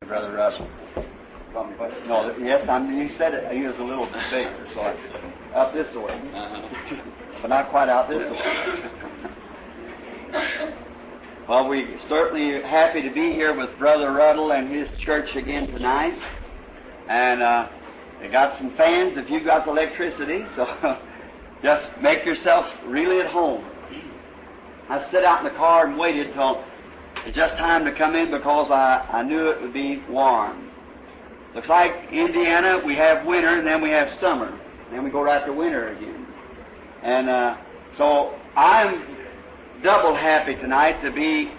Brother Russell. No, yes, you said it. He was a little bit bigger, so up this way. But not quite out this way. Well, we're certainly happy to be here with Brother Ruddle and his church again tonight. And they got some fans if you've got the electricity, so just make yourself really at home. I sat out in the car and waited till it's just time to come in because I knew it would be warm. Looks like Indiana, we have winter and then we have summer. And then we go right to winter again. And so I'm double happy tonight to be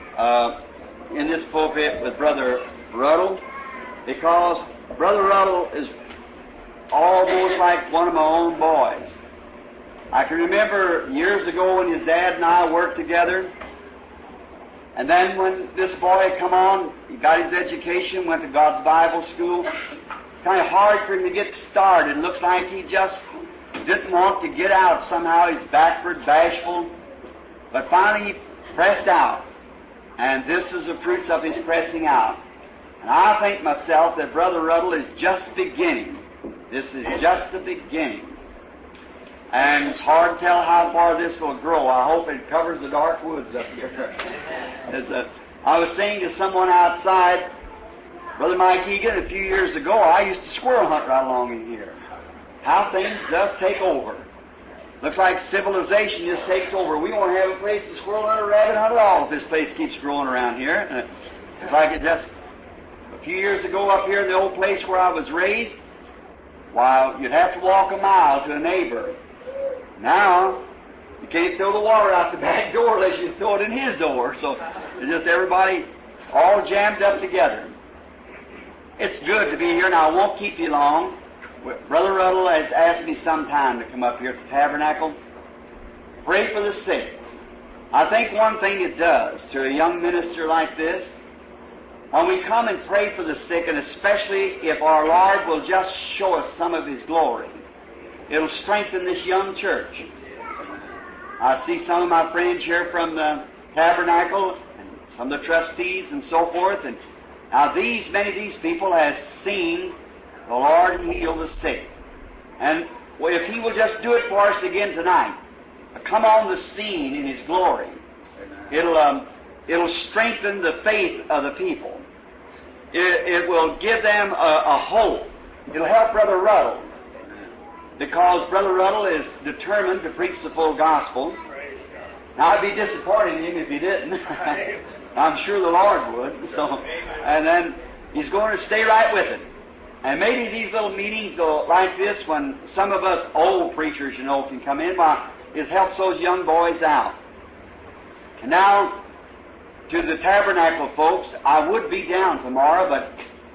in this pulpit with Brother Ruddle, because Brother Ruddle is almost like one of my own boys. I can remember years ago when his dad and I worked together, and then when this boy come on, he got his education, went to God's Bible school. Kind of hard for him to get started. It looks like he just didn't want to get out somehow. He's backward, bashful. But finally he pressed out. And this is the fruits of his pressing out. And I think myself that Brother Ruddle is just beginning. This is just the beginning. And it's hard to tell how far this will grow. I hope it covers the dark woods up here. I was saying to someone outside, Brother Mike Egan, a few years ago, I used to squirrel hunt right along in here. How things just take over. Looks like civilization just takes over. We won't have a place to squirrel hunt or rabbit hunt at all if this place keeps growing around here. It's like it just, a few years ago up here in the old place where I was raised, why, you'd have to walk a mile to a neighbor. Now, you can't throw the water out the back door unless you throw it in his door. So it's just everybody all jammed up together. It's good to be here. Now, I won't keep you long. Brother Ruddle has asked me sometime to come up here at the tabernacle. Pray for the sick. I think one thing it does to a young minister like this, when we come and pray for the sick, and especially if our Lord will just show us some of His glory, it'll strengthen this young church. I see some of my friends here from the tabernacle, and some of the trustees and so forth, and now many of these people has seen the Lord heal the sick. And if He will just do it for us again tonight, come on the scene in His glory, it'll strengthen the faith of the people. It will give them a hope. It'll help Brother Ruddle, because Brother Ruddle is determined to preach the full gospel. Now, I'd be disappointed in him if he didn't. I'm sure the Lord would. So, and then he's going to stay right with it. And maybe these little meetings like this, when some of us old preachers, can come in, it helps those young boys out. And now, to the tabernacle folks, I would be down tomorrow, but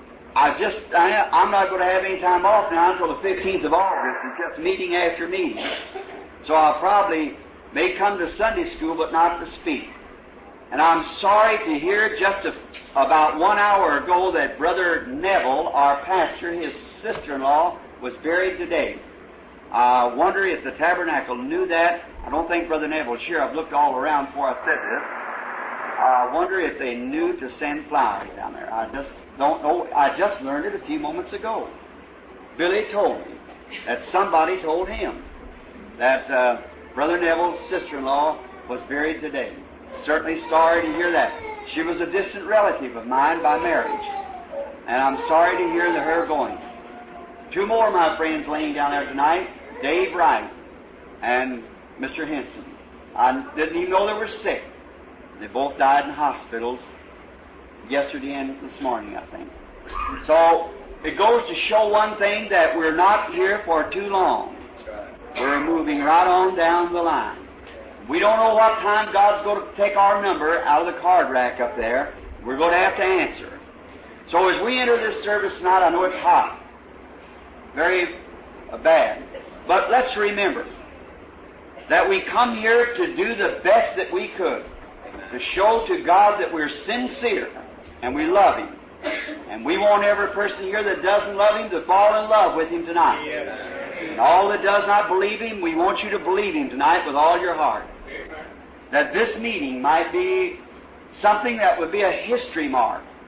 I'm not going to have any time off now until the 15th of August. It's just meeting after meeting. So I'll probably may come to Sunday school, but not to speak. And I'm sorry to hear just about 1 hour ago that Brother Neville, our pastor, his sister-in-law, was buried today. I wonder if the tabernacle knew that. I don't think Brother Neville, sure, I've looked all around before I said this. I wonder if they knew to send flowers down there. I just don't know. I just learned it a few moments ago. Billy told me that somebody told him that Brother Neville's sister-in-law was buried today. Certainly sorry to hear that. She was a distant relative of mine by marriage. And I'm sorry to hear her going. 2 more of my friends laying down there tonight, Dave Wright and Mr. Henson. I didn't even know they were sick. They both died in hospitals yesterday and this morning, I think. So it goes to show one thing, that we're not here for too long. We're moving right on down the line. We don't know what time God's going to take our number out of the card rack up there. We're going to have to answer. So as we enter this service tonight, I know it's hot. Very bad. But let's remember that we come here to do the best that we could, to show to God that we're sincere and we love Him. And we want every person here that doesn't love Him to fall in love with Him tonight. And all that does not believe Him, we want you to believe Him tonight with all your heart. That this meeting might be something that would be a history mark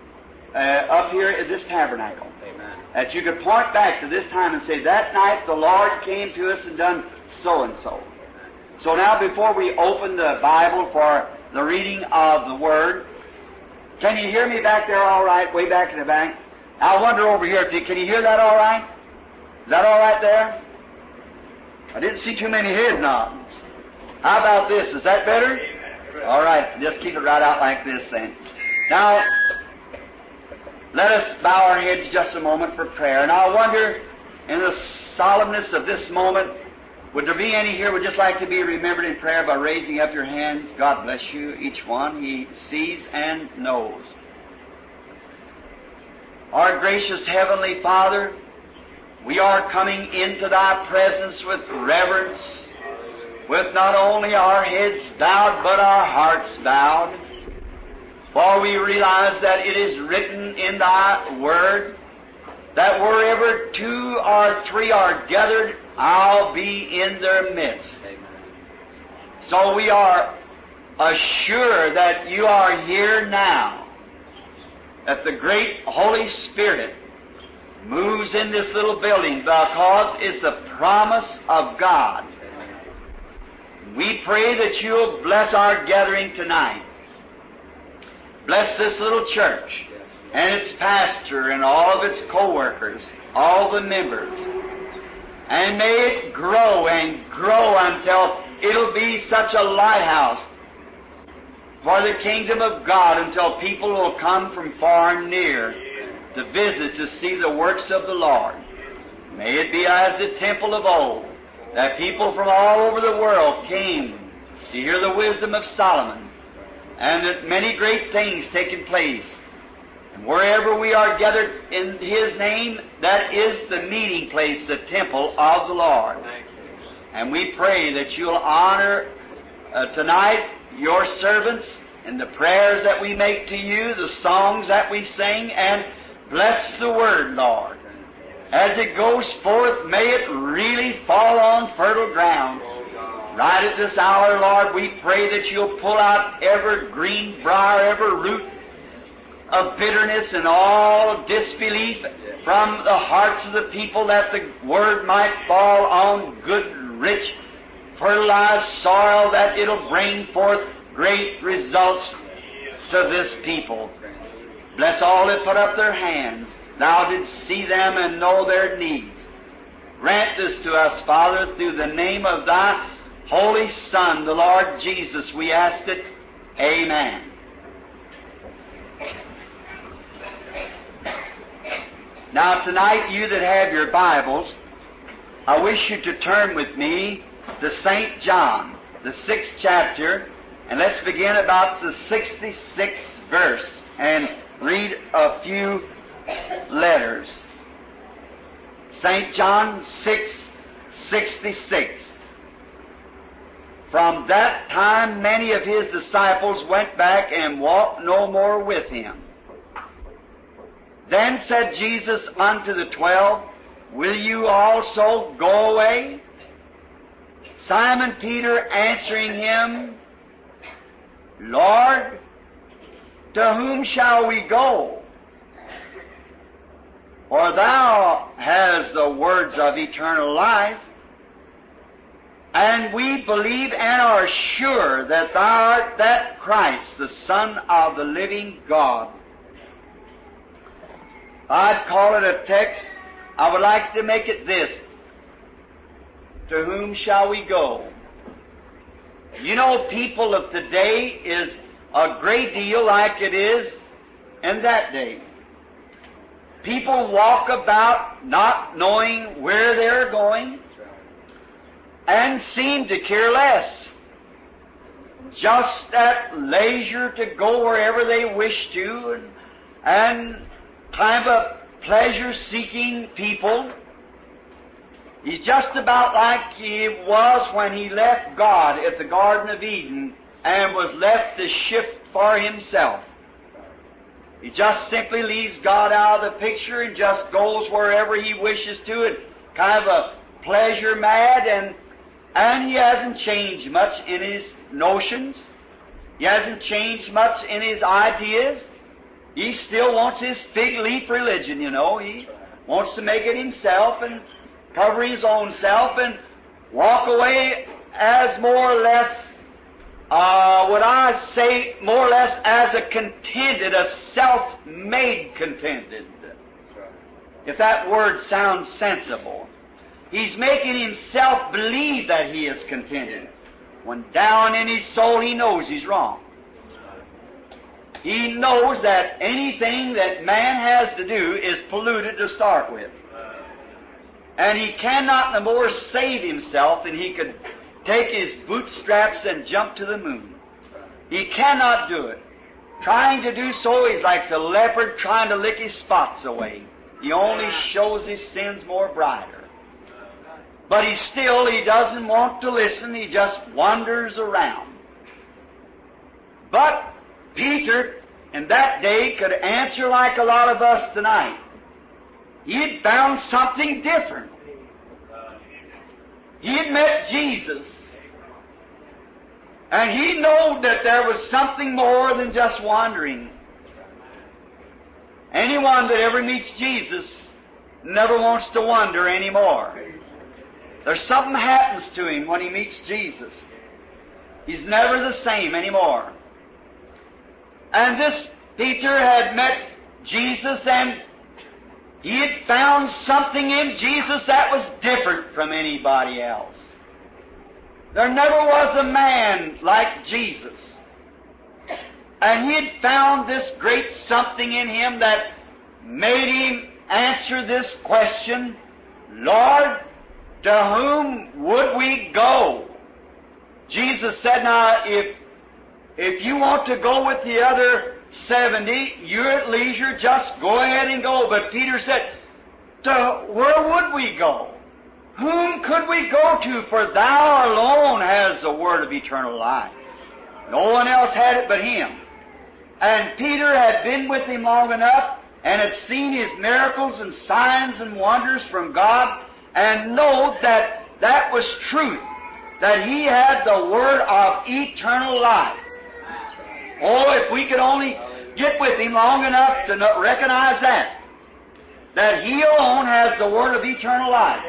up here at this tabernacle. Amen. That you could point back to this time and say, that night the Lord came to us and done so and so. So now before we open the Bible for the reading of the Word, can you hear me back there all right, way back in the back? I wonder over here, can you hear that all right? Is that all right there? I didn't see too many head nods. How about this? Is that better? All right, just keep it right out like this then. Now, let us bow our heads just a moment for prayer. And I wonder, in the solemnness of this moment, would there be any here who would just like to be remembered in prayer by raising up your hands? God bless you, each one. He sees and knows. Our gracious Heavenly Father, we are coming into Thy presence with reverence, with not only our heads bowed, but our hearts bowed. For we realize that it is written in Thy Word that wherever 2 or 3 are gathered, I'll be in their midst. So we are assured that You are here now, that the great Holy Spirit moves in this little building because it's a promise of God. We pray that You'll bless our gathering tonight. Bless this little church and its pastor and all of its co-workers, all the members. And may it grow and grow until it'll be such a lighthouse for the kingdom of God, until people will come from far and near to visit, to see the works of the Lord. May it be as the temple of old, that people from all over the world came to hear the wisdom of Solomon, and that many great things taken place. And wherever we are gathered in His name, that is the meeting place, the temple of the Lord. And we pray that You'll honor tonight Your servants and the prayers that we make to You, the songs that we sing, and bless the Word, Lord. As it goes forth, may it really fall on fertile ground. Right at this hour, Lord, we pray that You'll pull out every green briar, every root of bitterness and all disbelief from the hearts of the people, that the Word might fall on good, rich, fertilized soil, that it'll bring forth great results to this people. Bless all that put up their hands. Thou didst see them and know their needs. Grant this to us, Father, through the name of Thy Holy Son, the Lord Jesus, we ask it. Amen. Now tonight, you that have your Bibles, I wish you to turn with me to St. John, the 6th chapter, and let's begin about the 66th verse and read a few letters. St. John 6:66. From that time many of His disciples went back and walked no more with Him. Then said Jesus unto the 12, Will you also go away? Simon Peter answering Him, Lord, to whom shall we go? For Thou hast the words of eternal life, and we believe and are sure that Thou art that Christ, the Son of the living God. I'd call it a text. I would like to make it this: to whom shall we go? You know, people of today is a great deal like it is in that day. People walk about not knowing where they're going and seem to care less. Just at leisure to go wherever they wish to, and kind of a pleasure-seeking people. He's just about like he was when he left God at the Garden of Eden and was left to shift for himself. He just simply leaves God out of the picture and just goes wherever he wishes to, and kind of a pleasure mad, and he hasn't changed much in his notions. He hasn't changed much in his ideas. He still wants his fig leaf religion, you know. He wants to make it himself and cover his own self and walk away as more or less, would I say, more or less as a contented, a self-made contented. If that word sounds sensible. He's making himself believe that he is contented, when down in his soul he knows he's wrong. He knows that anything that man has to do is polluted to start with. And he cannot no more save himself than he could take his bootstraps and jump to the moon. He cannot do it. Trying to do so, he's like the leopard trying to lick his spots away. He only shows his sins more brighter. But he doesn't want to listen. He just wanders around. But Peter, in that day, could answer like a lot of us tonight. He had found something different. He had met Jesus. And he knew that there was something more than just wandering. Anyone that ever meets Jesus never wants to wander anymore. There's something happens to him when he meets Jesus. He's never the same anymore. And this Peter had met Jesus, and he had found something in Jesus that was different from anybody else. There never was a man like Jesus. And he had found this great something in him that made him answer this question, Lord, to whom would we go? Jesus said, now, if you want to go with the other 70, you're at leisure, just go ahead and go. But Peter said, to where would we go? Whom could we go to? For thou alone has the word of eternal life. No one else had it but him. And Peter had been with him long enough and had seen his miracles and signs and wonders from God, and know that that was truth, that he had the word of eternal life. Oh, if we could only get with him long enough to recognize that he alone has the word of eternal life.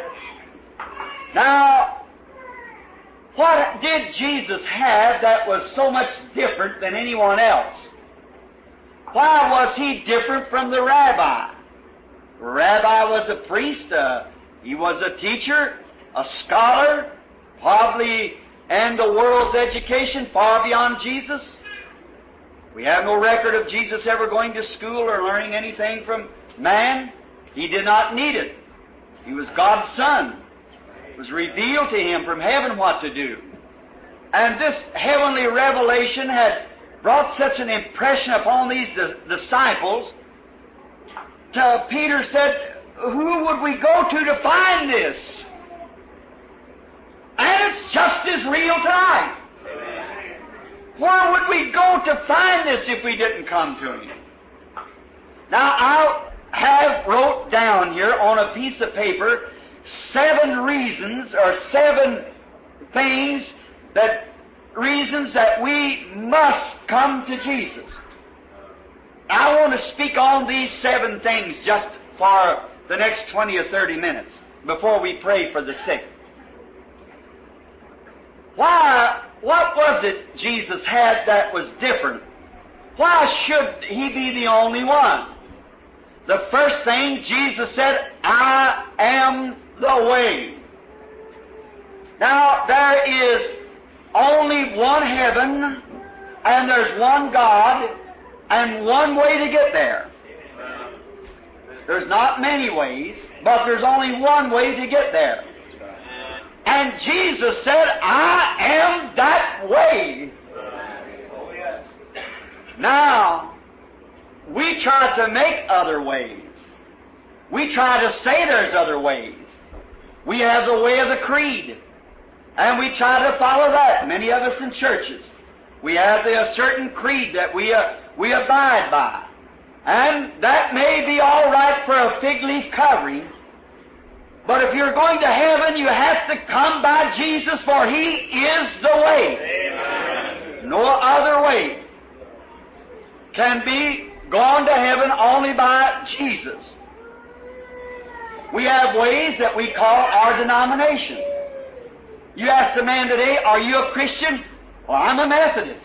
Now, what did Jesus have that was so much different than anyone else? Why was he different from the rabbi? The rabbi was a priest, he was a teacher, a scholar, probably, and the world's education far beyond Jesus. We have no record of Jesus ever going to school or learning anything from man. He did not need it. He was God's Son. It was revealed to him from heaven what to do. And this heavenly revelation had brought such an impression upon these disciples. Peter said, who would we go to find this? And it's just as real tonight. Where would we go to find this if we didn't come to him? Now, I have wrote down here on a piece of paper 7 reasons or 7 things reasons that we must come to Jesus. I want to speak on these 7 things just for the next 20 or 30 minutes before we pray for the sick. What was it Jesus had that was different? Why should he be the only one? The first thing, Jesus said, I am the way. Now, there is only one heaven, and there's one God, and one way to get there. There's not many ways, but there's only one way to get there. And Jesus said, I am that way. Now, we try to make other ways. We try to say there's other ways. We have the way of the creed, and we try to follow that. Many of us in churches, we have a certain creed that we abide by. And that may be all right for a fig leaf covering, but if you're going to heaven, you have to come by Jesus, for He is the way. Amen. No other way can be gone to heaven only by Jesus. We have ways that we call our denomination. You ask a man today, are you a Christian? Well, I'm a Methodist.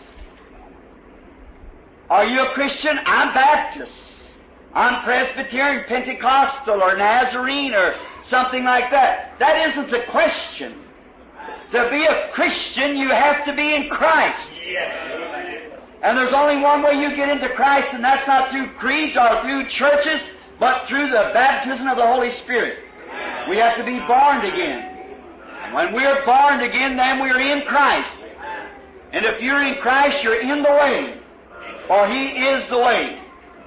Are you a Christian? I'm Baptist. I'm Presbyterian, Pentecostal, or Nazarene, or something like that. That isn't the question. To be a Christian, you have to be in Christ. And there's only one way you get into Christ, and that's not through creeds or through churches, but through the baptism of the Holy Spirit. We have to be born again. When we're born again, then we're in Christ. And if you're in Christ, you're in the way, for He is the way.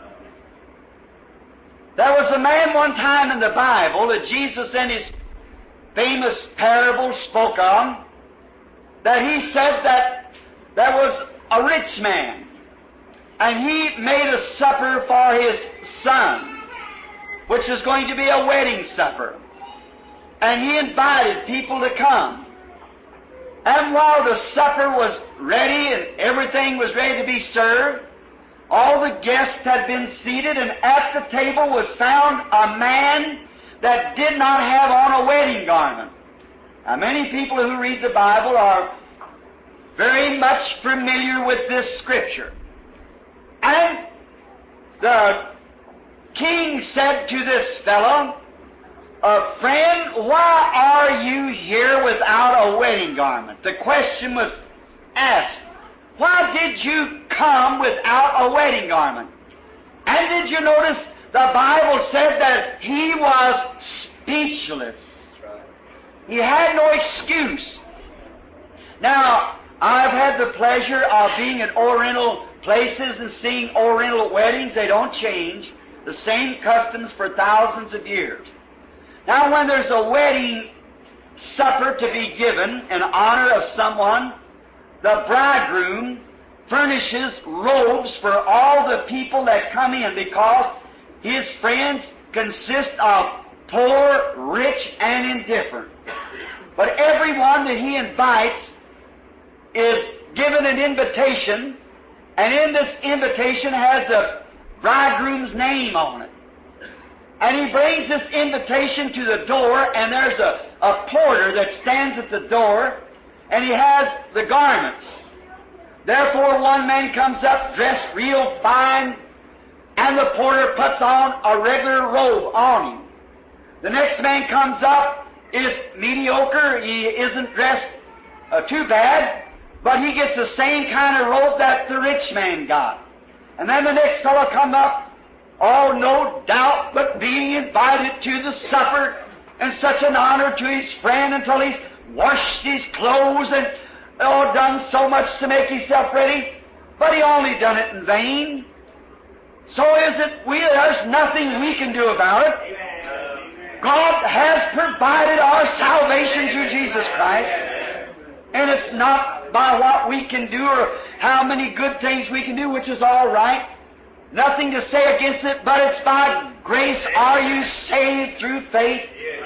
There was a man one time in the Bible that Jesus in His famous parable spoke on, that He said that there was a rich man, and he made a supper for his son, which was going to be a wedding supper. And he invited people to come. And while the supper was ready and everything was ready to be served, all the guests had been seated, and at the table was found a man that did not have on a wedding garment. Now, many people who read the Bible are very much familiar with this scripture. And the king said to this fellow, friend, why are you here without a wedding garment? The question was asked, why did you come without a wedding garment? And did you notice the Bible said that he was speechless? He had no excuse. Now, I've had the pleasure of being at Oriental places and seeing Oriental weddings. They don't change. The same customs for thousands of years. Now, when there's a wedding supper to be given in honor of someone, the bridegroom furnishes robes for all the people that come in, because his friends consist of poor, rich, and indifferent. But everyone that he invites is given an invitation, and in this invitation has a bridegroom's name on it. And he brings this invitation to the door, and there's a porter that stands at the door, and he has the garments. Therefore, one man comes up dressed real fine, and the porter puts on a regular robe on him. The next man comes up, is mediocre, he isn't dressed too bad, but he gets the same kind of robe that the rich man got. And then the next fellow come up, oh, no doubt, but being invited to the supper, and such an honor to his friend until he's washed his clothes and done so much to make himself ready, but he only done it in vain. So there's nothing we can do about it. God has provided our salvation through Jesus Christ, and it's not by what we can do or how many good things we can do, which is all right. Nothing to say against it, but it's by grace are you saved through faith.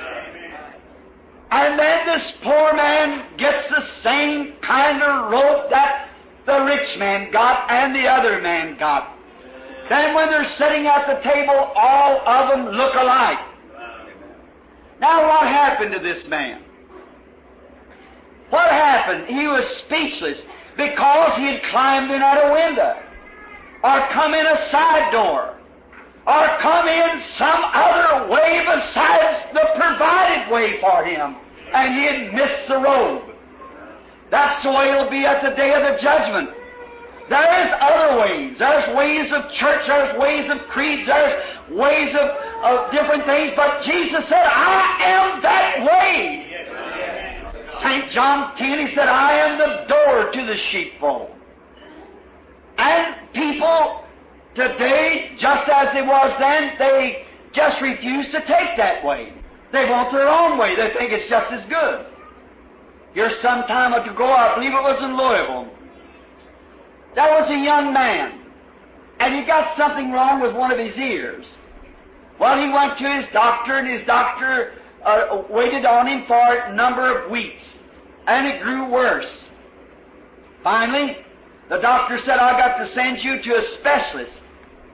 And then this poor man gets the same kind of robe that the rich man got and the other man got. Then when they're sitting at the table, all of them look alike. Now what happened to this man? What happened? He was speechless because he had climbed in at a window, or come in a side door, or come in some other way besides the provided way for him, and he had missed the robe. That's the way it'll be at the day of the judgment. There's other ways. There's ways of church, there's ways of creeds, there's ways of different things, but Jesus said, I am that way. St. John 10, he said, I am the door to the sheepfold. And people today, just as it was then, they just refuse to take that way. They want their own way. They think it's just as good. Here some time ago, I believe it was in Louisville, there was a young man, and he got something wrong with one of his ears. Well, he went to his doctor, and his doctor waited on him for a number of weeks, and it grew worse. Finally, the doctor said, I've got to send you to a specialist.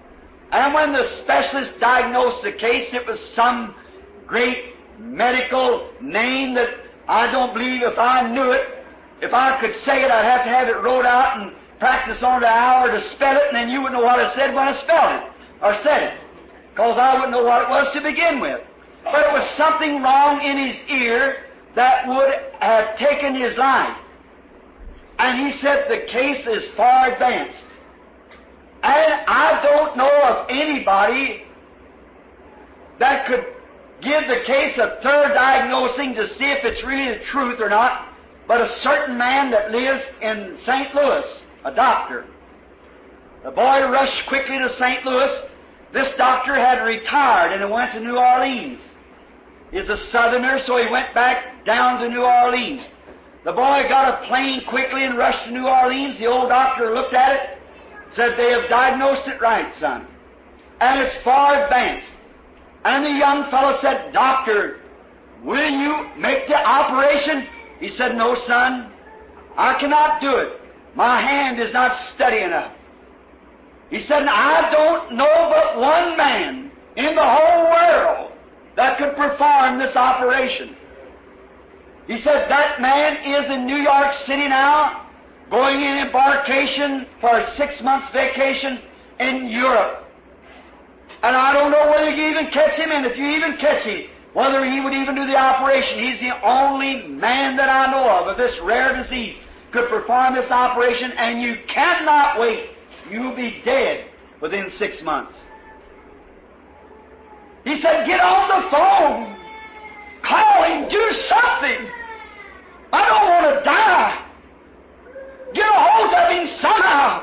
And when the specialist diagnosed the case, it was some great medical name that I don't believe if I knew it, if I could say it, I'd have to have it wrote out and practice on an hour to spell it, and then you wouldn't know what I said when I spelled it, or said it, because I wouldn't know what it was to begin with. But it was something wrong in his ear that would have taken his life. And he said the case is far advanced. And I don't know of anybody that could give the case a third diagnosing to see if it's really the truth or not, but a certain man that lives in St. Louis, a doctor. The boy rushed quickly to St. Louis. This doctor had retired and he went to New Orleans. He's a southerner, so he went back down to New Orleans. The boy got a plane quickly and rushed to New Orleans. The old doctor looked at it, said, "They have diagnosed it right, son, and it's far advanced." And the young fellow said, "Doctor, will you make the operation?" He said, "No, son, I cannot do it. My hand is not steady enough." He said, "I don't know but one man in the whole world that could perform this operation." He said, "That man is in New York City now, going in embarkation for a 6 months vacation in Europe. And I don't know whether you even catch him, and if you even catch him, whether he would even do the operation. He's the only man that I know of this rare disease could perform this operation, and you cannot wait. You'll be dead within 6 months." He said, "Get on the phone. Call him. Do something. I don't want to die. Get a hold of him somehow."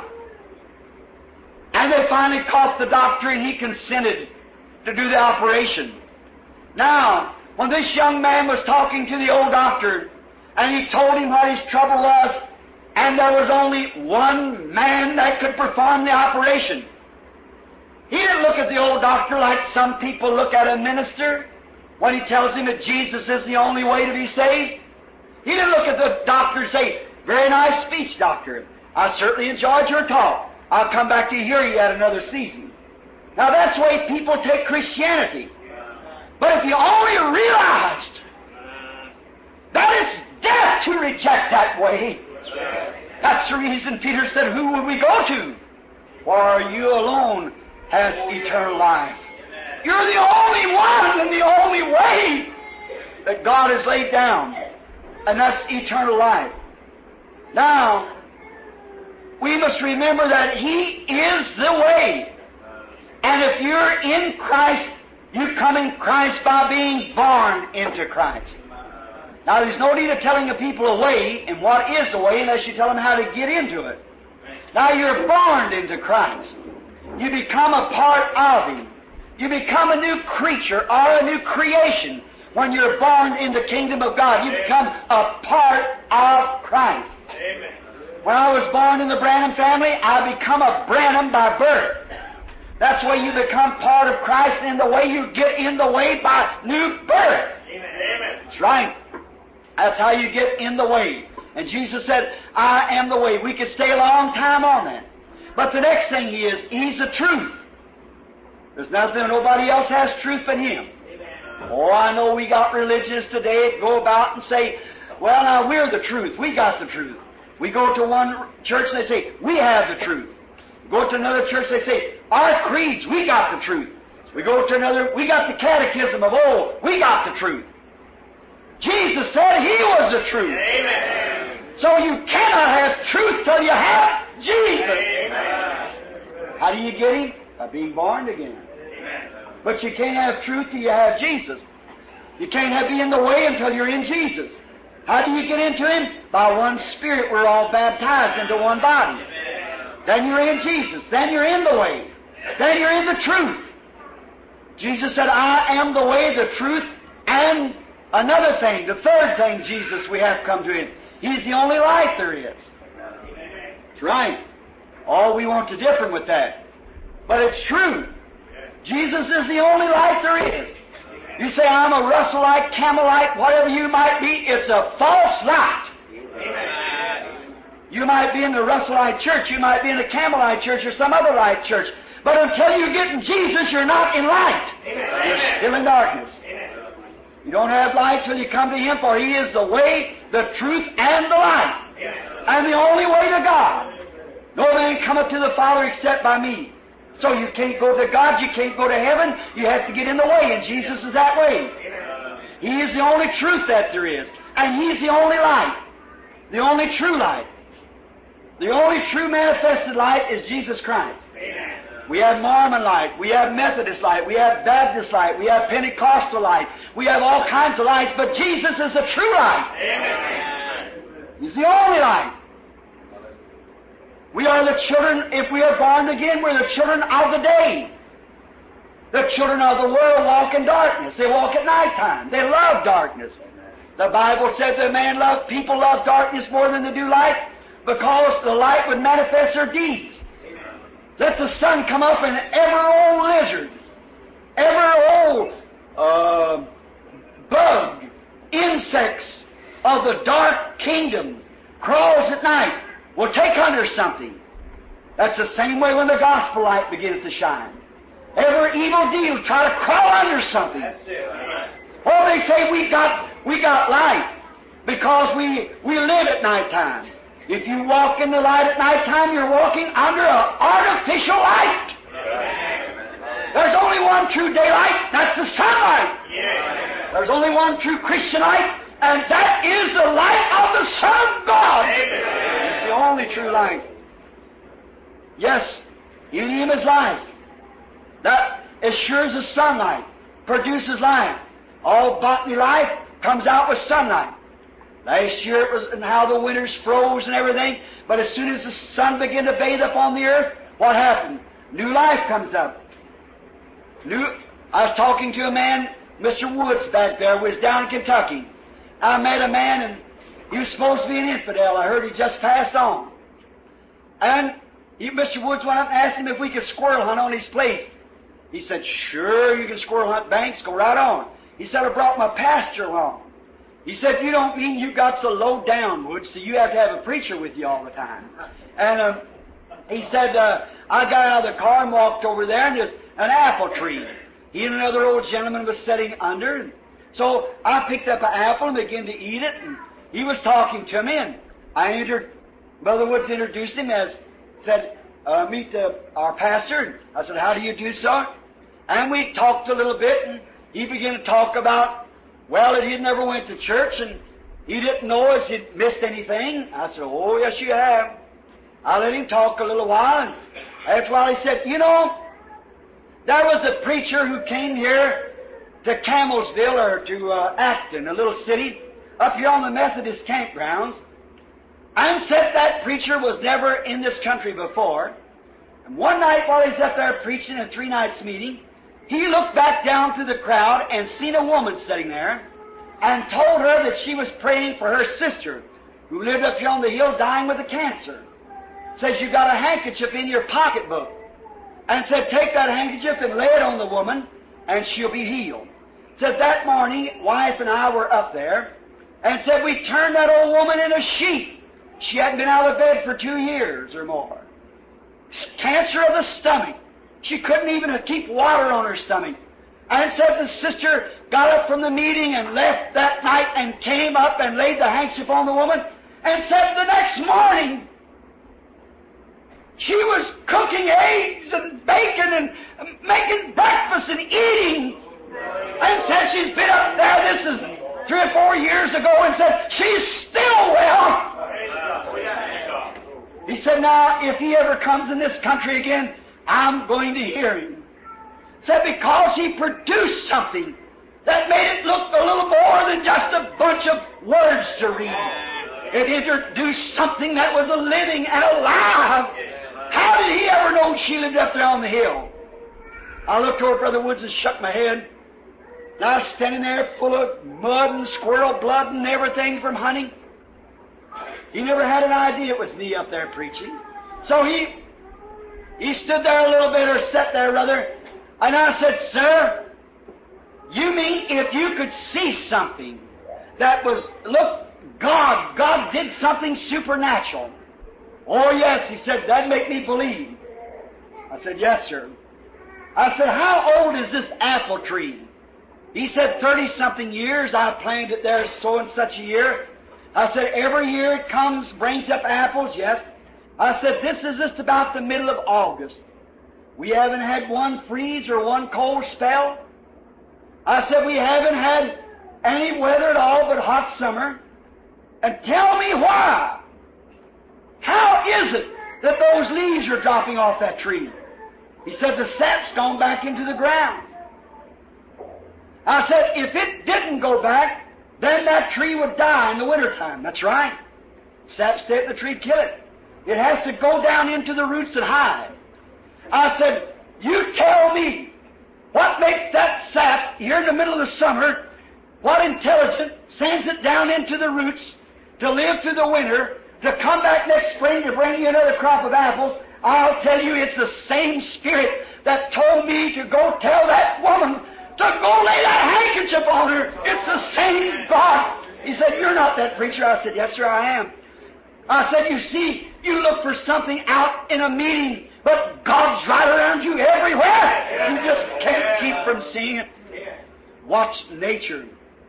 And they finally caught the doctor, and he consented to do the operation. Now, when this young man was talking to the old doctor, and he told him what his trouble was, and there was only one man that could perform the operation, he didn't look at the old doctor like some people look at a minister when he tells him that Jesus is the only way to be saved. He didn't look at the doctor and say, "Very nice speech, doctor. I certainly enjoyed your talk. I'll come back to hear you at another season." Now that's the way people take Christianity. But if you only realized that it's death to reject that way, that's the reason Peter said, "Who would we go to? For you alone has eternal life." You're the only one and the only way that God has laid down, and that's eternal life. Now, we must remember that He is the way. And if you're in Christ, you come in Christ by being born into Christ. Now, there's no need of telling the people a way and what is the way unless you tell them how to get into it. Now, you're born into Christ. You become a part of Him. You become a new creature or a new creation when you're born in the kingdom of God. You become a part of Christ. Amen. When I was born in the Branham family, I become a Branham by birth. That's the way you become part of Christ, and the way you get in the way by new birth. Amen. That's right. That's how you get in the way. And Jesus said, "I am the way." We could stay a long time on that. But the next thing He's the truth. There's nothing, nobody else has truth but Him. Amen. Oh, I know we got religions today that go about and say, "Well, now we're the truth. We got the truth." We go to one church and they say, "We have the truth." We go to another church, they say, "Our creeds, we got the truth." We go to another, "We got the catechism of old. We got the truth." Jesus said He was the truth. Amen. So you cannot have truth till you have Jesus. Amen. How do you get Him? By being born again. Amen. But you can't have truth till you have Jesus. You can't be in the way until you're in Jesus. How do you get into Him? By one Spirit. We're all baptized into one body. Amen. Then you're in Jesus. Then you're in the way. Then you're in the truth. Jesus said, "I am the way, the truth, and another thing, the third thing Jesus we have come to Him. He's the only light there is." That's right. Oh, we want to differ with that. But it's true. Jesus is the only light there is. You say, "I'm a Russellite, Campbellite, whatever you might be," it's a false light. Amen. You might be in the Russellite church, you might be in the Campbellite church or some other light church, But until you get in Jesus, you're not in light. Amen. You're still in darkness. Amen. You don't have light till you come to Him, for He is the way, the truth, and the light. Amen. And the only way to God. No man cometh to the Father except by me. So you can't go to God, you can't go to heaven, you have to get in the way, and Jesus is that way. Amen. He is the only truth that there is. And He's the only light. The only true light. The only true manifested light is Jesus Christ. Amen. We have Mormon light, we have Methodist light, we have Baptist light, we have Pentecostal light, we have all kinds of lights, but Jesus is the true light. Amen. He's the only light. We are the children, if we are born again, we're the children of the day. The children of the world walk in darkness. They walk at nighttime. They love darkness. The Bible said that people love darkness more than they do light because the light would manifest their deeds. Let the sun come up and every old lizard, every old bug, insects of the dark kingdom crawls at night will take under something. That's the same way when the gospel light begins to shine. Every evil deed will try to crawl under something. Oh, they say we got light because we live at nighttime. If you walk in the light at nighttime, you're walking under an artificial light. There's only one true daylight, that's the sunlight. There's only one true Christian light, and that is the light of the Son of God. It's the only true light. Yes, in Him is life. That, as sure as the sunlight produces life. All botany life comes out with sunlight. Last year it was and how the winters froze and everything, but as soon as the sun began to bathe upon the earth, what happened? New life comes up. I was talking to a man, Mr. Woods back there, who was down in Kentucky. I met a man and he was supposed to be an infidel. I heard he just passed on. And Mr. Woods went up and asked him if we could squirrel hunt on his place. He said, "Sure, you can squirrel hunt banks, go right on." He said, "I brought my pastor along." He said, "You don't mean you got so low down, Woods, so you have to have a preacher with you all the time." And he said, I got out of the car and walked over there, and there's an apple tree. He and another old gentleman was sitting under. So I picked up an apple and began to eat it, and he was talking to me, and Brother Woods introduced him as, said, "Meet our pastor." I said, "How do you do, sir?" And we talked a little bit, and he began to talk about, well, that he never went to church, and he didn't know as he'd missed anything. I said, "Oh, yes, you have." I let him talk a little while, and after a while he said, "You know, there was a preacher who came here to Camelsville, or to Acton, a little city, up here on the Methodist campgrounds, and said that preacher was never in this country before. And one night while he's up there preaching a 3 nights meeting, he looked back down through the crowd and seen a woman sitting there and told her that she was praying for her sister who lived up here on the hill dying with a cancer. Says, "You got a handkerchief in your pocketbook." And said, "Take that handkerchief and lay it on the woman and she'll be healed." Said that morning, wife and I were up there and said we turned that old woman into a sheep. She hadn't been out of bed for 2 years or more. Cancer of the stomach. She couldn't even keep water on her stomach. And said the sister got up from the meeting and left that night and came up and laid the handkerchief on the woman and said the next morning she was cooking eggs and bacon and making breakfast and eating. And said she's been up there, this is 3 or 4 years ago, and said she's still well. He said, "Now, if he ever comes in this country again, I'm going to hear him." Said because he produced something that made it look a little more than just a bunch of words to read. It introduced something that was a living and alive. How did he ever know she lived up there on the hill? I looked over Brother Woods and shook my head. And I was standing there full of mud and squirrel blood and everything from hunting. He never had an idea it was me up there preaching. So he stood there a little bit, or sat there rather, and I said, "Sir, you mean if you could see something that was, look, God did something supernatural?" "Oh, yes," he said, "that'd make me believe." I said, yes, sir. I said, how old is this apple tree? He said, 30-something years. I planted it there so and such a year. I said, every year it comes, brings up apples, yes. I said, this is just about the middle of August. We haven't had one freeze or one cold spell. I said, we haven't had any weather at all but hot summer. And tell me why. How is it that those leaves are dropping off that tree? He said, the sap's gone back into the ground. I said, if it didn't go back, then that tree would die in the wintertime. That's right. Sap stay at the tree, kill it. It has to go down into the roots and hide. I said, you tell me, what makes that sap here in the middle of the summer, what intelligence sends it down into the roots to live through the winter, to come back next spring to bring you another crop of apples? I'll tell you, it's the same Spirit that told me to go tell that woman to go lay that handkerchief on her. It's the same God. He said, you're not that preacher. I said, yes, sir, I am. I said, you see, you look for something out in a meeting, but God's right around you everywhere. You just can't keep from seeing it. Watch nature.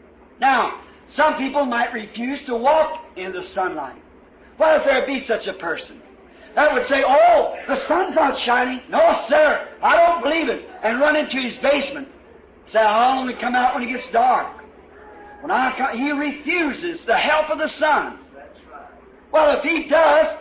Now, some people might refuse to walk in the sunlight. What if there be such a person that would say, oh, the sun's not shining? No, sir, I don't believe it. And run into his basement. Say, I'll only come out when it gets dark. When I come, he refuses the help of the sun. Well, if he does,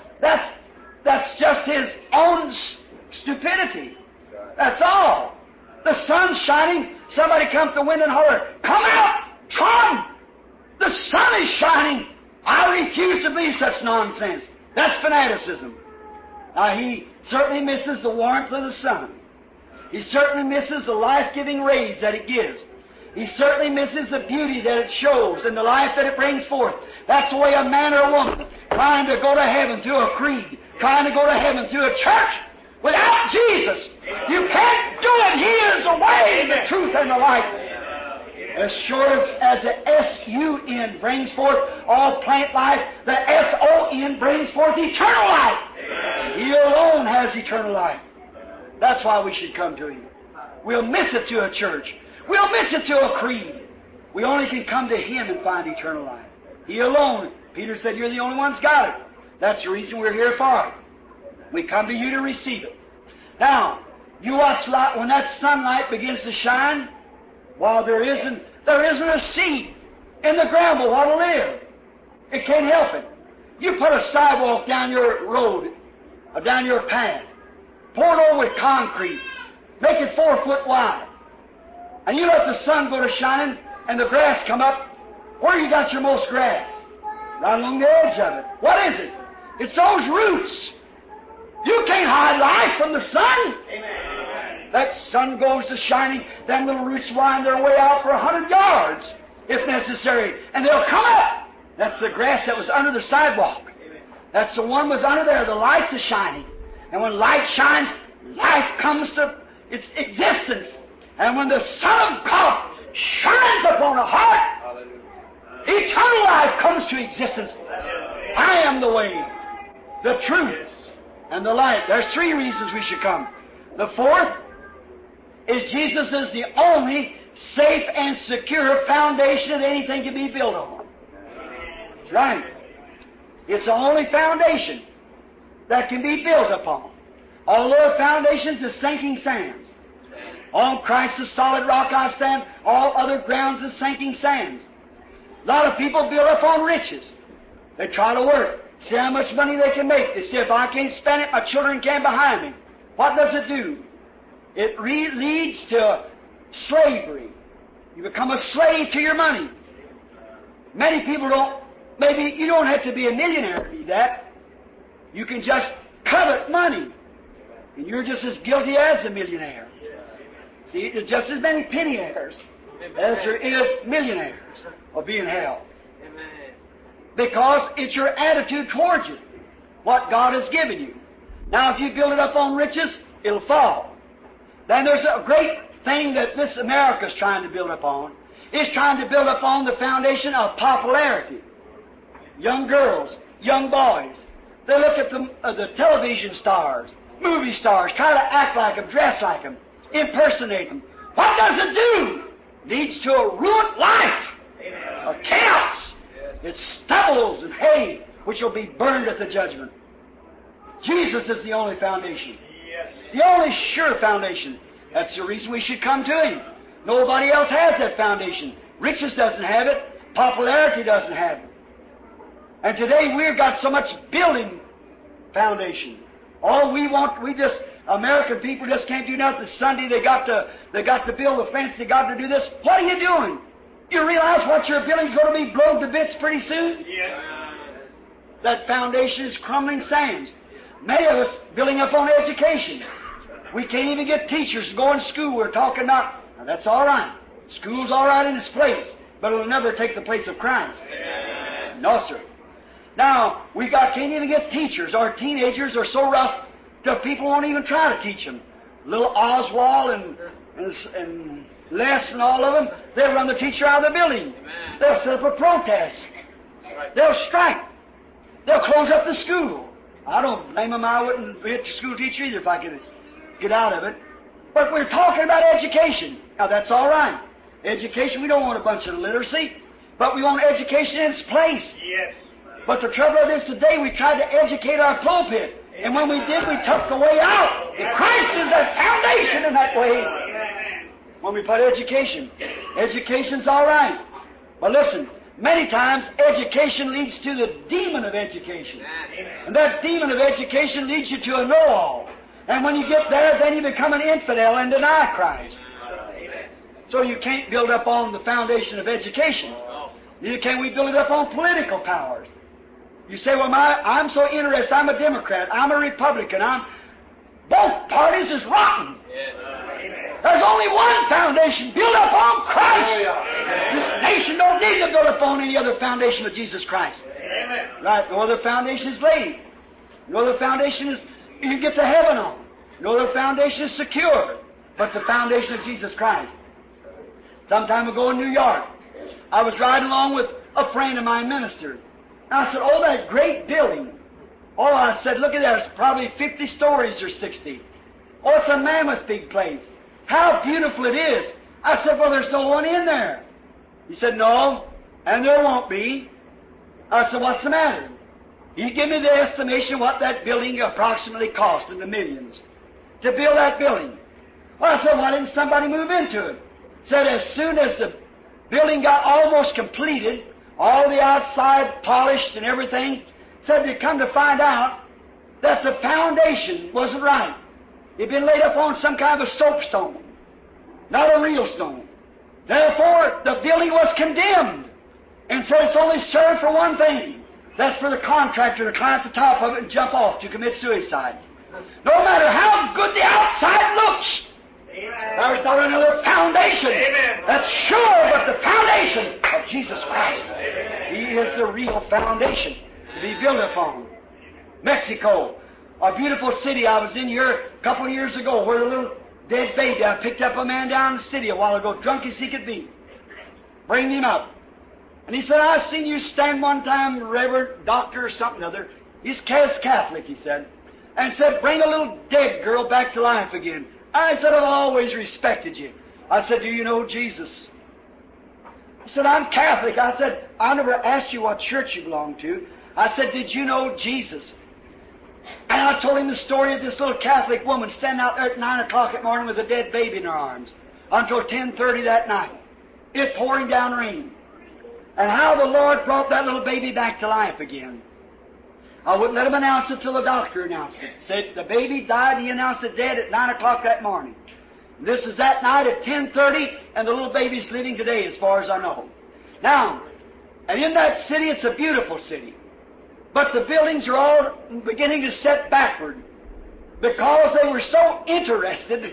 that's just his own stupidity. That's all. The sun's shining. Somebody comes to the window and holler, come out, Tom! The sun is shining. I refuse to believe such nonsense. That's fanaticism. Now, he certainly misses the warmth of the sun. He certainly misses the life-giving rays that it gives. He certainly misses the beauty that it shows and the life that it brings forth. That's the way a man or a woman trying to go to heaven through a creed, trying to go to heaven through a church, without Jesus, you can't do it. He is the way, the truth, and the life. As sure as the S-U-N brings forth all plant life, the S-O-N brings forth eternal life. He alone has eternal life. That's why we should come to Him. We'll miss it to a church. We'll miss it to a creed. We only can come to Him and find eternal life. He alone. Peter said, you're the only one's got it. That's the reason we're here for it. We come to you to receive it. Now, you watch light, when that sunlight begins to shine, while there isn't a seed in the ground but what'll live. It can't help it. You put a sidewalk down your road, or down your path, pour it over with concrete, make it 4 foot wide, and you let the sun go to shining and the grass come up. Where you got your most grass? Right along the edge of it. What is it? It's those roots. You can't hide life from the sun. Amen. That sun goes to shining, them little roots wind their way out for 100 yards, if necessary, and they'll come up. That's the grass that was under the sidewalk. That's the one was under there. The light is shining. And when light shines, life comes to its existence. And when the Son of God shines upon a heart, eternal life comes to existence. I am the way, the truth, and the light. There's 3 reasons we should come. The 4th is Jesus is the only safe and secure foundation that anything can be built on. That's right. It's the only foundation that can be built upon. All other foundations is sinking sands. On Christ the solid rock I stand, all other grounds is sinking sands. A lot of people build up on riches. They try to work, see how much money they can make. They say, if I can't spend it, my children can behind me. What does it do? It leads to slavery. You become a slave to your money. Many people maybe you don't have to be a millionaire to be that. You can just covet money. And you're just as guilty as a millionaire. See, there's just as many penny heirs as there is millionaires of being held. Because it's your attitude towards it, what God has given you. Now, if you build it up on riches, it'll fall. Then there's a great thing that this America's trying to build up on. It's trying to build up on the foundation of popularity. Young girls, young boys, they look at the television stars, movie stars, try to act like them, dress like them, impersonate them. What does it do? Leads to a ruined life, a chaos. It's stubbles and hay, which will be burned at the judgment. Jesus is the only foundation. The only sure foundation. That's the reason we should come to Him. Nobody else has that foundation. Riches doesn't have it. Popularity doesn't have it. And today we've got so much building foundation. All we want, American people just can't do nothing. Sunday they got to build a fence, they got to do this. What are you doing? You realize what you're building is going to be blown to bits pretty soon? Yes. That foundation is crumbling sands. Many of us building up on education. We can't even get teachers to go in school. We're talking now that's all right. School's all right in its place, but it'll never take the place of Christ. Amen. No, sir. Now, can't even get teachers. Our teenagers are so rough that people won't even try to teach them. Little Oswald and Les and all of them, they'll run the teacher out of the building. Amen. They'll set up a protest. They'll strike. They'll close up the school. I don't blame them. I wouldn't be a school teacher either if I could get out of it. But we're talking about education. Now, that's all right. Education, we don't want a bunch of literacy, but we want education in its place. Yes. But the trouble is today we tried to educate our pulpit. And when we did, we took the way out. And Christ is that foundation in that way. When we put education. Education's all right. But listen, many times education leads to the demon of education. And that demon of education leads you to a know-all. And when you get there, then you become an infidel and deny Christ. So you can't build up on the foundation of education. Neither can we build it up on political powers. You say, well, I'm so interested. I'm a Democrat. I'm a Republican. Both parties is rotten. There's only one foundation, built up on Christ. This nation don't need to build upon any other foundation but Jesus Christ. Right? No other foundation is laid. No other foundation is you can get to heaven on. No other foundation is secure but the foundation of Jesus Christ. Some time ago in New York, I was riding along with a friend of mine, minister. And I said, oh, that great building. Oh, I said, look at that. It's probably 50 stories or 60. Oh, it's a mammoth big place. How beautiful it is. I said, well, there's no one in there. He said, no, and there won't be. I said, what's the matter? He gave me the estimation what that building approximately cost in the millions to build that building. Well, I said, why didn't somebody move into it? Said as soon as the building got almost completed, all the outside polished and everything, said they come to find out that the foundation wasn't right. It had been laid upon some kind of a soapstone, not a real stone. Therefore, the building was condemned and said it's only served for one thing. That's for the contractor to climb at the top of it and jump off to commit suicide. No matter how good the outside looks, there's not another foundation that's sure but the foundation of Jesus Christ. He is the real foundation to be built upon. Mexico, a beautiful city. I was in here a couple of years ago where a little dead baby, I picked up a man down in the city a while ago, drunk as he could be. Bring him up. And he said, I've seen you stand one time, Reverend Doctor or something or other. He's Catholic, he said. And said, bring a little dead girl back to life again. I said, I've always respected you. I said, do you know Jesus? He said, I'm Catholic. I said, I never asked you what church you belong to. I said, did you know Jesus? And I told him the story of this little Catholic woman standing out there at 9 o'clock at morning with a dead baby in her arms until 10:30 that night. It pouring down rain. And how the Lord brought that little baby back to life again. I wouldn't let him announce it till the doctor announced it. Said the baby died, he announced it dead at 9 o'clock that morning. This is that night at 10:30, and the little baby's living today as far as I know. Now, and in that city, it's a beautiful city. But the buildings are all beginning to set backward because they were so interested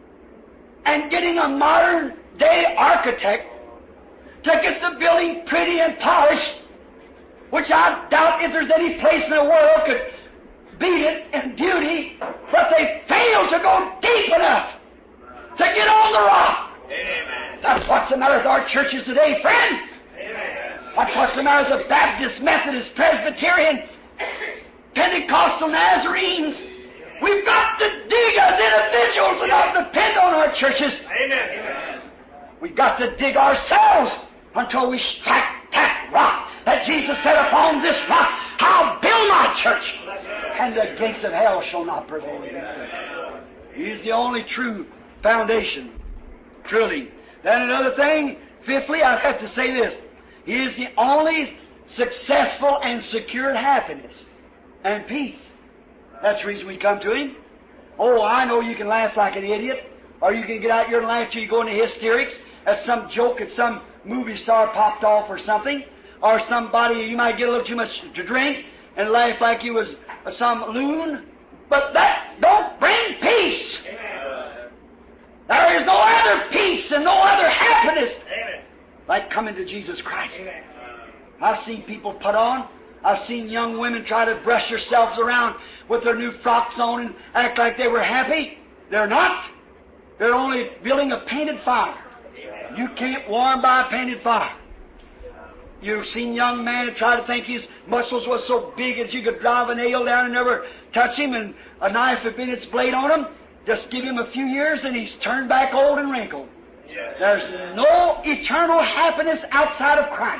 in getting a modern day architect to get the building pretty and polished, which I doubt if there's any place in the world could beat it in beauty, but they failed to go deep enough to get on the rock. Amen. That's what's the matter with our churches today, friend. Amen. That's what's the matter with the Baptist, Methodist, Presbyterian, Pentecostal, Nazarenes. We've got to dig as individuals and not depend on our churches. Amen. We've got to dig ourselves until we strike that rock that Jesus said, upon this rock I'll build my church, and the gates of hell shall not prevail against it. He is the only true foundation, truly. Then another thing, fifthly, I have to say this. He is the only successful and secured happiness and peace. That's the reason we come to Him. Oh, I know you can laugh like an idiot, or you can get out here and laugh till you go into hysterics at some joke that some movie star popped off or something, or somebody, you might get a little too much to drink and laugh like you was some loon, but that don't bring peace. There is no other peace and no other happiness like coming to Jesus Christ. I've seen people put on. I've seen young women try to brush themselves around with their new frocks on and act like they were happy. They're not. They're only building a painted fire. You can't warm by a painted fire. You've seen young men try to think his muscles was so big that you could drive a nail down and never touch him, and a knife had been its blade on him. Just give him a few years and he's turned back old and wrinkled. There's no eternal happiness outside of Christ.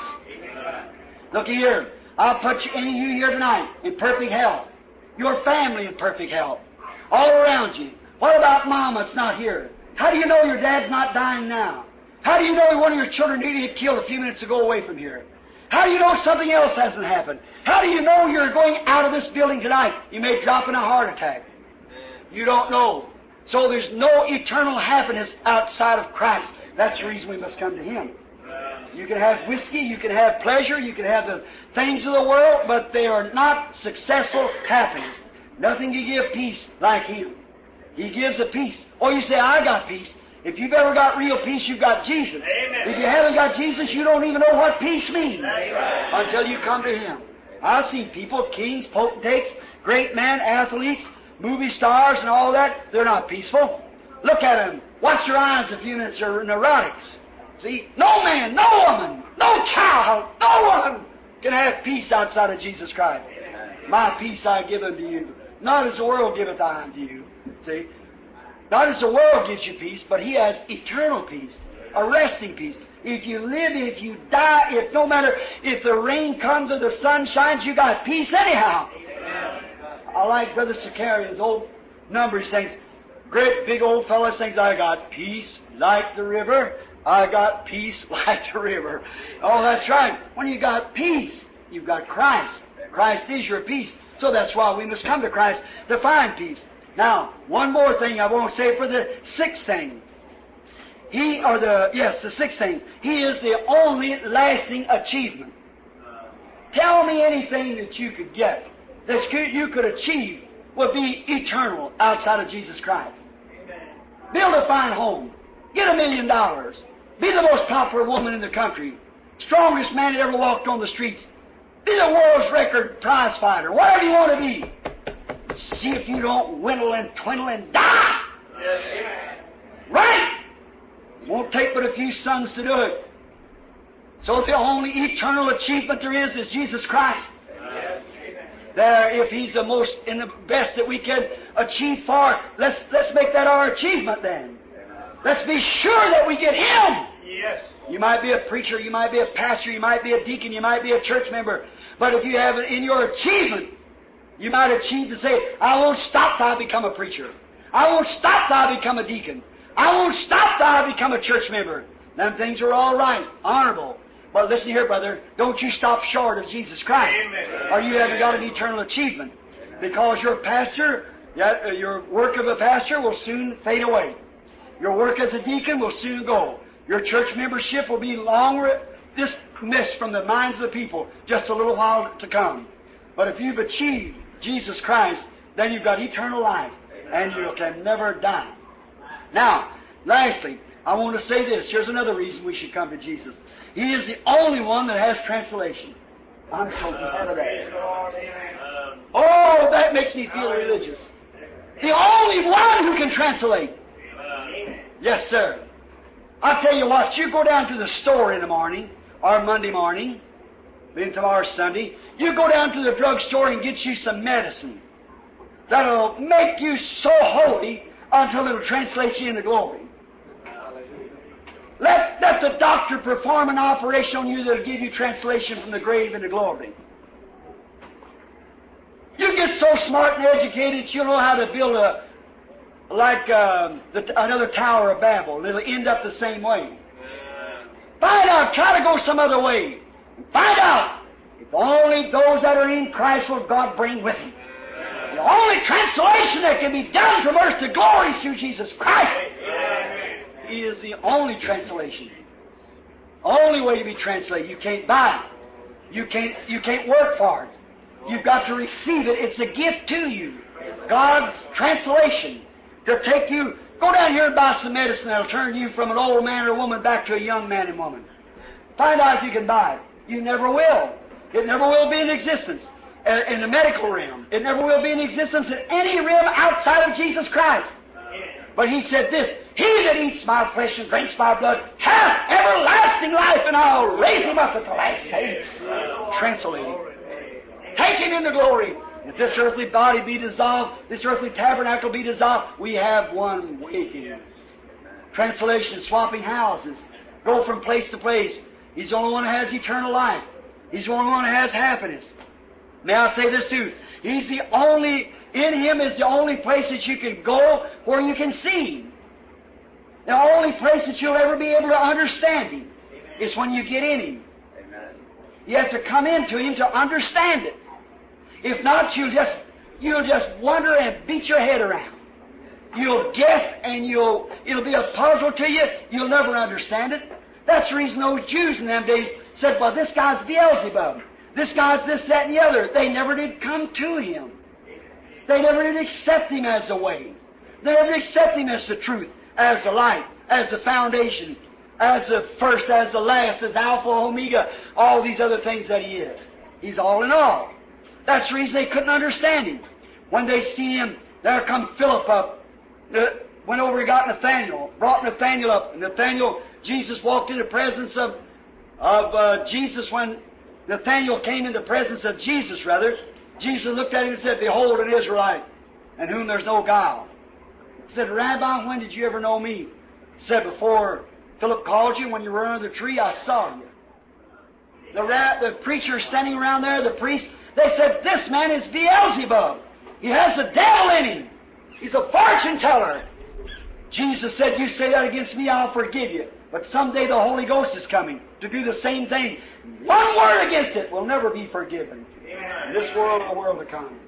Look here. I'll put any of you here tonight in perfect health. Your family in perfect health. All around you. What about Mama that's not here? How do you know your dad's not dying now? How do you know one of your children didn't get killed a few minutes ago away from here? How do you know something else hasn't happened? How do you know you're going out of this building tonight? You may drop in a heart attack. You don't know. So there's no eternal happiness outside of Christ. That's the reason we must come to Him. You can have whiskey, you can have pleasure, you can have the things of the world, but they are not successful happiness. Nothing can give peace like Him. He gives a peace. Oh, you say, I got peace. If you've ever got real peace, you've got Jesus. Amen. If you haven't got Jesus, you don't even know what peace means Right. until you come to Him. I've seen people, kings, potentates, great men, athletes, movie stars and all that. They're not peaceful. Look at them. Watch your eyes a few minutes. They're neurotics. See, no man, no woman, no child, no one can have peace outside of Jesus Christ. My peace I give unto you, not as the world giveth I unto you. See, not as the world gives you peace, but He has eternal peace, a resting peace. If you live, if you die, if no matter if the rain comes or the sun shines, you got peace anyhow. I like Brother Sicarian's old number. He sings, great big old fella sings, I got peace like the river. I got peace like the river. Oh, that's right. When you got peace, you've got Christ. Christ is your peace. So that's why we must come to Christ to find peace. Now, one more thing I won't say for the sixth thing. The sixth thing. He is the only lasting achievement. Tell me anything that you could get, that you could achieve, would be eternal outside of Jesus Christ. Build a fine home. Get $1 million. Be the most popular woman in the country. Strongest man that ever walked on the streets. Be the world's record prize fighter. Whatever you want to be. See if you don't whittle and twiddle and die. Right? It won't take but a few sons to do it. So the only eternal achievement there is Jesus Christ. There, if He's the most and the best that we can achieve for, let's make that our achievement then. Let's be sure that we get Him. Yes. You might be a preacher, you might be a pastor, you might be a deacon, you might be a church member, but if you have it in your achievement, you might achieve to say, I won't stop till I become a preacher. I won't stop till I become a deacon. I won't stop till I become a church member. Them things are all right, honorable. But listen here, brother, don't you stop short of Jesus Christ. Amen. Or you haven't got an eternal achievement. Because your pastor, your work of a pastor will soon fade away. Your work as a deacon will soon go. Your church membership will be long dismissed from the minds of the people just a little while to come. But if you've achieved Jesus Christ, then you've got eternal life, and you can never die. Now, lastly, I want to say this. Here's another reason we should come to Jesus. He is the only one that has translation. I'm so glad of that. Oh, that makes me feel religious. The only one who can translate. Yes, sir. I'll tell you what, you go down to the store in the morning, or Monday morning, then tomorrow's Sunday, you go down to the drugstore and get you some medicine. that'll make you so holy until it'll translate you into glory. Let the doctor perform an operation on you that'll give you translation from the grave into glory. You get so smart and educated that you'll know how to build another Tower of Babel. It'll end up the same way. Find out. Try to go some other way. Find out if only those that are in Christ will God bring with Him. The only translation that can be done from earth to glory is through Jesus Christ. He is the only translation. Only way to be translated. You can't buy it. You can't work for it. You've got to receive it. It's a gift to you. God's translation to take you. Go down here and buy some medicine that'll turn you from an old man or woman back to a young man and woman. Find out if you can buy it. You never will. It never will be in existence in the medical realm. It never will be in existence in any realm outside of Jesus Christ. But He said this, He that eats my flesh and drinks my blood hath everlasting life, and I'll raise him up at the last day. Translating. Take him into glory. If this earthly body be dissolved, this earthly tabernacle be dissolved, we have one waking. Translation, swapping houses. Go from place to place. He's the only one that has eternal life. He's the only one that has happiness. May I say this too? He's the only, in Him is the only place that you can go where you can see Him. The only place that you'll ever be able to understand Him is when you get in Him. You have to come into Him to understand it. If not, you'll just wonder and beat your head around. You'll guess and it'll be a puzzle to you. You'll never understand it. That's the reason those Jews in them days said, well, this guy's Beelzebub. This guy's this, that, and the other. They never did come to Him. They never did accept Him as the way. They never did accept Him as the truth, as the light, as the foundation, as the first, as the last, as Alpha, Omega, all these other things that He is. He's all in all. That's the reason they couldn't understand Him. When they see Him, there come Philip up, went over and got Nathanael, brought Nathanael up. And Nathanael, Jesus walked in the presence of Jesus. When Nathanael came in the presence of Jesus, Jesus looked at him and said, behold, an Israelite, in whom there's no guile. He said, Rabbi, when did you ever know me? He said, before Philip called you, when you were under the tree, I saw you. The preacher standing around there, the priest, they said, this man is Beelzebub. He has the devil in him. He's a fortune teller. Jesus said, you say that against me, I'll forgive you. But someday the Holy Ghost is coming to do the same thing. One word against it will never be forgiven. In this world or the world to come.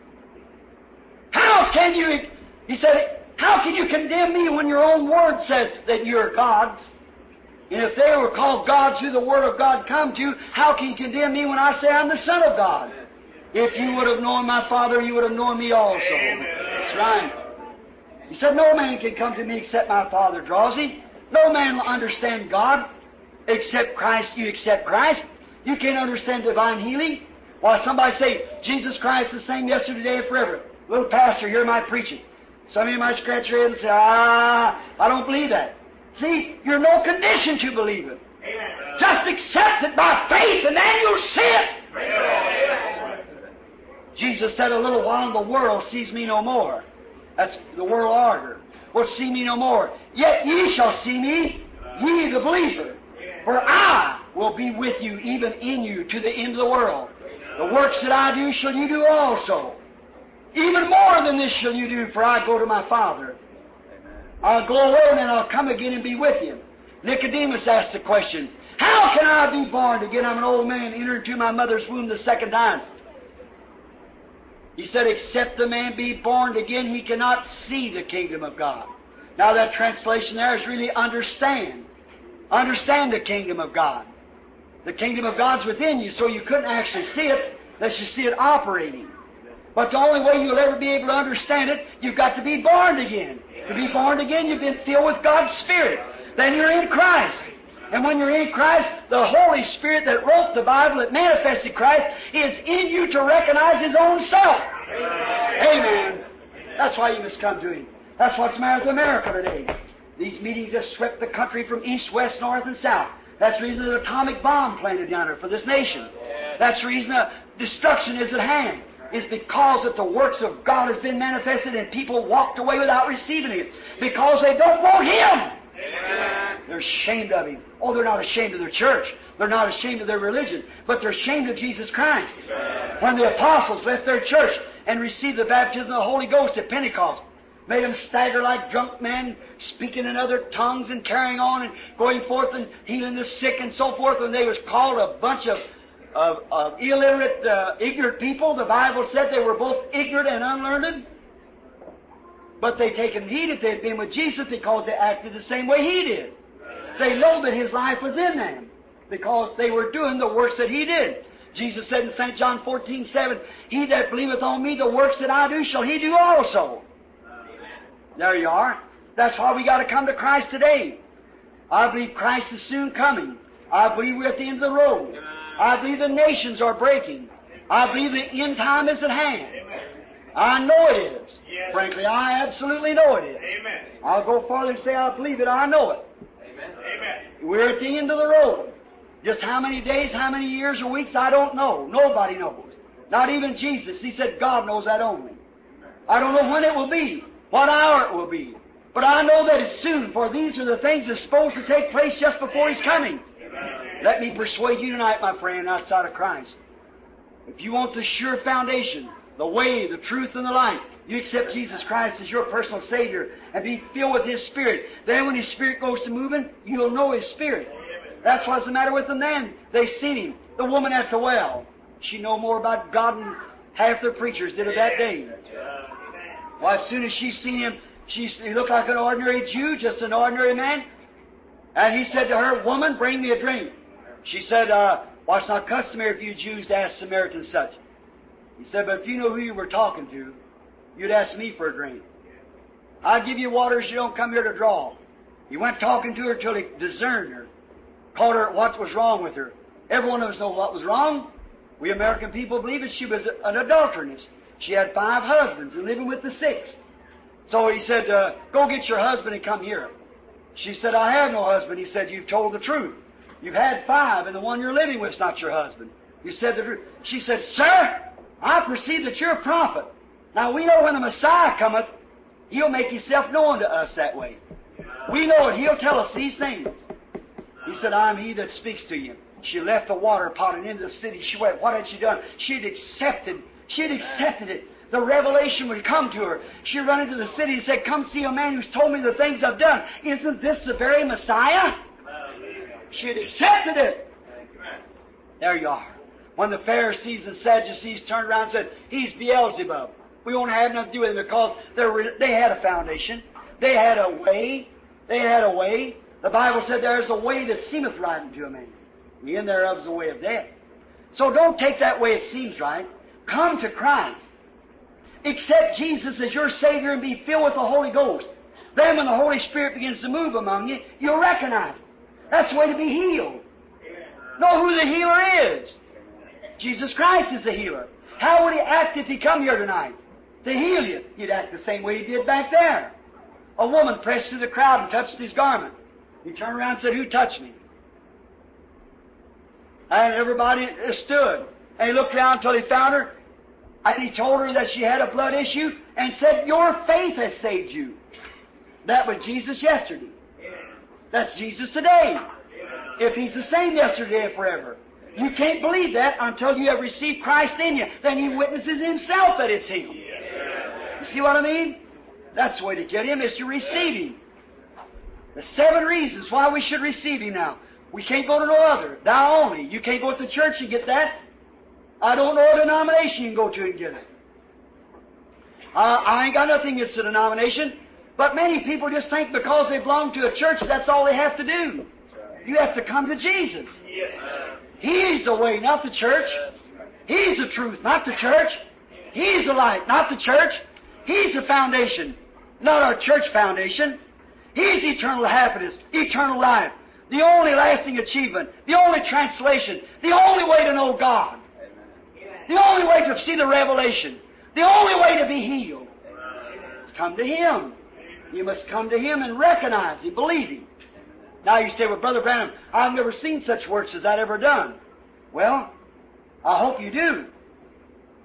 How can you, he said, how can you condemn me when your own word says that you're God's? And if they were called gods who the Word of God come to, how can you condemn me when I say I'm the Son of God? If you would have known my Father, you would have known me also. That's right. He said, no man can come to me except my Father draws him. No man will understand God except Christ. You accept Christ. You can't understand divine healing. Why, somebody say, Jesus Christ the same yesterday, today, and forever. Little pastor here might preach it. Some of you might scratch your head and say, I don't believe that. See, you're in no condition to believe it. Amen. Just accept it by faith and then you'll see it. Amen. Jesus said, a little while and the world sees me no more. That's the world order. Will see me no more. Yet ye shall see me, ye the believer. For I will be with you, even in you, to the end of the world. The works that I do shall you do also. Even more than this shall you do, for I go to my Father. I'll go away and then I'll come again and be with you. Nicodemus asked the question, how can I be born again? I'm an old man, entered into my mother's womb the second time. He said, except the man be born again, he cannot see the kingdom of God. Now that translation there is really understand. Understand the kingdom of God. The kingdom of God's within you, so you couldn't actually see it unless you see it operating. But the only way you'll ever be able to understand it, you've got to be born again. To be born again, you've been filled with God's Spirit. Then you're in Christ. And when you're in Christ, the Holy Spirit that wrote the Bible, that manifested Christ, is in you to recognize His own self. Amen. That's why you must come to Him. That's what's the matter with America today. These meetings have swept the country from east, west, north, and south. That's the reason an atomic bomb planted down there for this nation. That's the reason destruction is at hand. is because that the works of God has been manifested and people walked away without receiving it. Because they don't want Him. Amen. They're ashamed of Him. Oh, they're not ashamed of their church. They're not ashamed of their religion. But they're ashamed of Jesus Christ. When the apostles left their church and received the baptism of the Holy Ghost at Pentecost, made them stagger like drunk men, speaking in other tongues and carrying on and going forth and healing the sick and so forth, and they was called a bunch of illiterate, ignorant people. The Bible said they were both ignorant and unlearned. But they taken heed that they had been with Jesus because they acted the same way He did. They know that His life was in them because they were doing the works that He did. Jesus said in St. John 14:7, He that believeth on Me, the works that I do, shall he do also. There you are. That's why we got to come to Christ today. I believe Christ is soon coming. I believe we're at the end of the road. I believe the nations are breaking. I believe the end time is at hand. I know it is. Yes. Frankly, I absolutely know it is. Amen. I'll go farther and say I believe it. I know it. Amen. We're at the end of the road. Just how many days, how many years or weeks, I don't know. Nobody knows. Not even Jesus. He said God knows that only. I don't know when it will be, what hour it will be. But I know that it's soon, for these are the things that's supposed to take place just before He's coming. Let me persuade you tonight, my friend, outside of Christ. If you want the sure foundation, the way, the truth, and the light, you accept Jesus Christ as your personal Savior and be filled with His Spirit. Then when His Spirit goes to moving, you'll know His Spirit. That's what's the matter with them then. They seen Him. The woman at the well, she know more about God than half the preachers did of that day. Well, as soon as she seen Him, he looked like an ordinary Jew, just an ordinary man. And He said to her, Woman, bring me a drink. She said, well, it's not customary for you Jews to ask Samaritans such. He said, but if you know who you were talking to, you'd ask me for a drink. I'll give you water so you don't come here to draw. He went talking to her till he discerned her, called her what was wrong with her. Every one of us knows what was wrong. We American people believe that she was an adulteress. She had 5 husbands and living with the 6th. So he said, go get your husband and come here. She said, I have no husband. He said, you've told the truth. You've had 5, and the one you're living with is not your husband. You said the truth. She said, Sir, I perceive that you're a prophet. Now we know when the Messiah cometh, He'll make Himself known to us that way. We know it. He'll tell us these things. He said, I'm He that speaks to you. She left the water pot and into the city. She went. What had she done? She had accepted it. The revelation would come to her. She run into the city and said, come see a man who's told me the things I've done. Isn't this the very Messiah? She had accepted it. There you are. When the Pharisees and Sadducees turned around and said, He's Beelzebub. We won't have nothing to do with Him because they had a foundation. They had a way. They had a way. The Bible said there's a way that seemeth right unto a man. The end thereof is the way of death. So don't take that way it seems right. Come to Christ. Accept Jesus as your Savior and be filled with the Holy Ghost. Then when the Holy Spirit begins to move among you, you'll recognize it. That's the way to be healed. Know who the healer is. Jesus Christ is the healer. How would He act if He come here tonight? To heal you. He'd act the same way He did back there. A woman pressed through the crowd and touched His garment. He turned around and said, Who touched me? And everybody stood. And He looked around until He found her. And He told her that she had a blood issue and said, Your faith has saved you. That was Jesus yesterday. That's Jesus today. If He's the same yesterday and forever. You can't believe that until you have received Christ in you. Then He witnesses Himself that it's Him. You see what I mean? That's the way to get Him, is to receive Him. The 7 reasons why we should receive Him now. We can't go to no other. Thou only. You can't go to the church and get that. I don't know a denomination you can go to and get it. I ain't got nothing against the denomination, but many people just think because they belong to a church, that's all they have to do. You have to come to Jesus. He's the way, not the church. He's the truth, not the church. He's the light, not the church. He's the foundation, not our church foundation. He's eternal happiness, eternal life, the only lasting achievement, the only translation, the only way to know God, the only way to see the revelation, the only way to be healed. It's come to Him. You must come to Him and recognize Him, believe Him. Now you say, well, Brother Branham, I've never seen such works as that ever done. Well, I hope you do.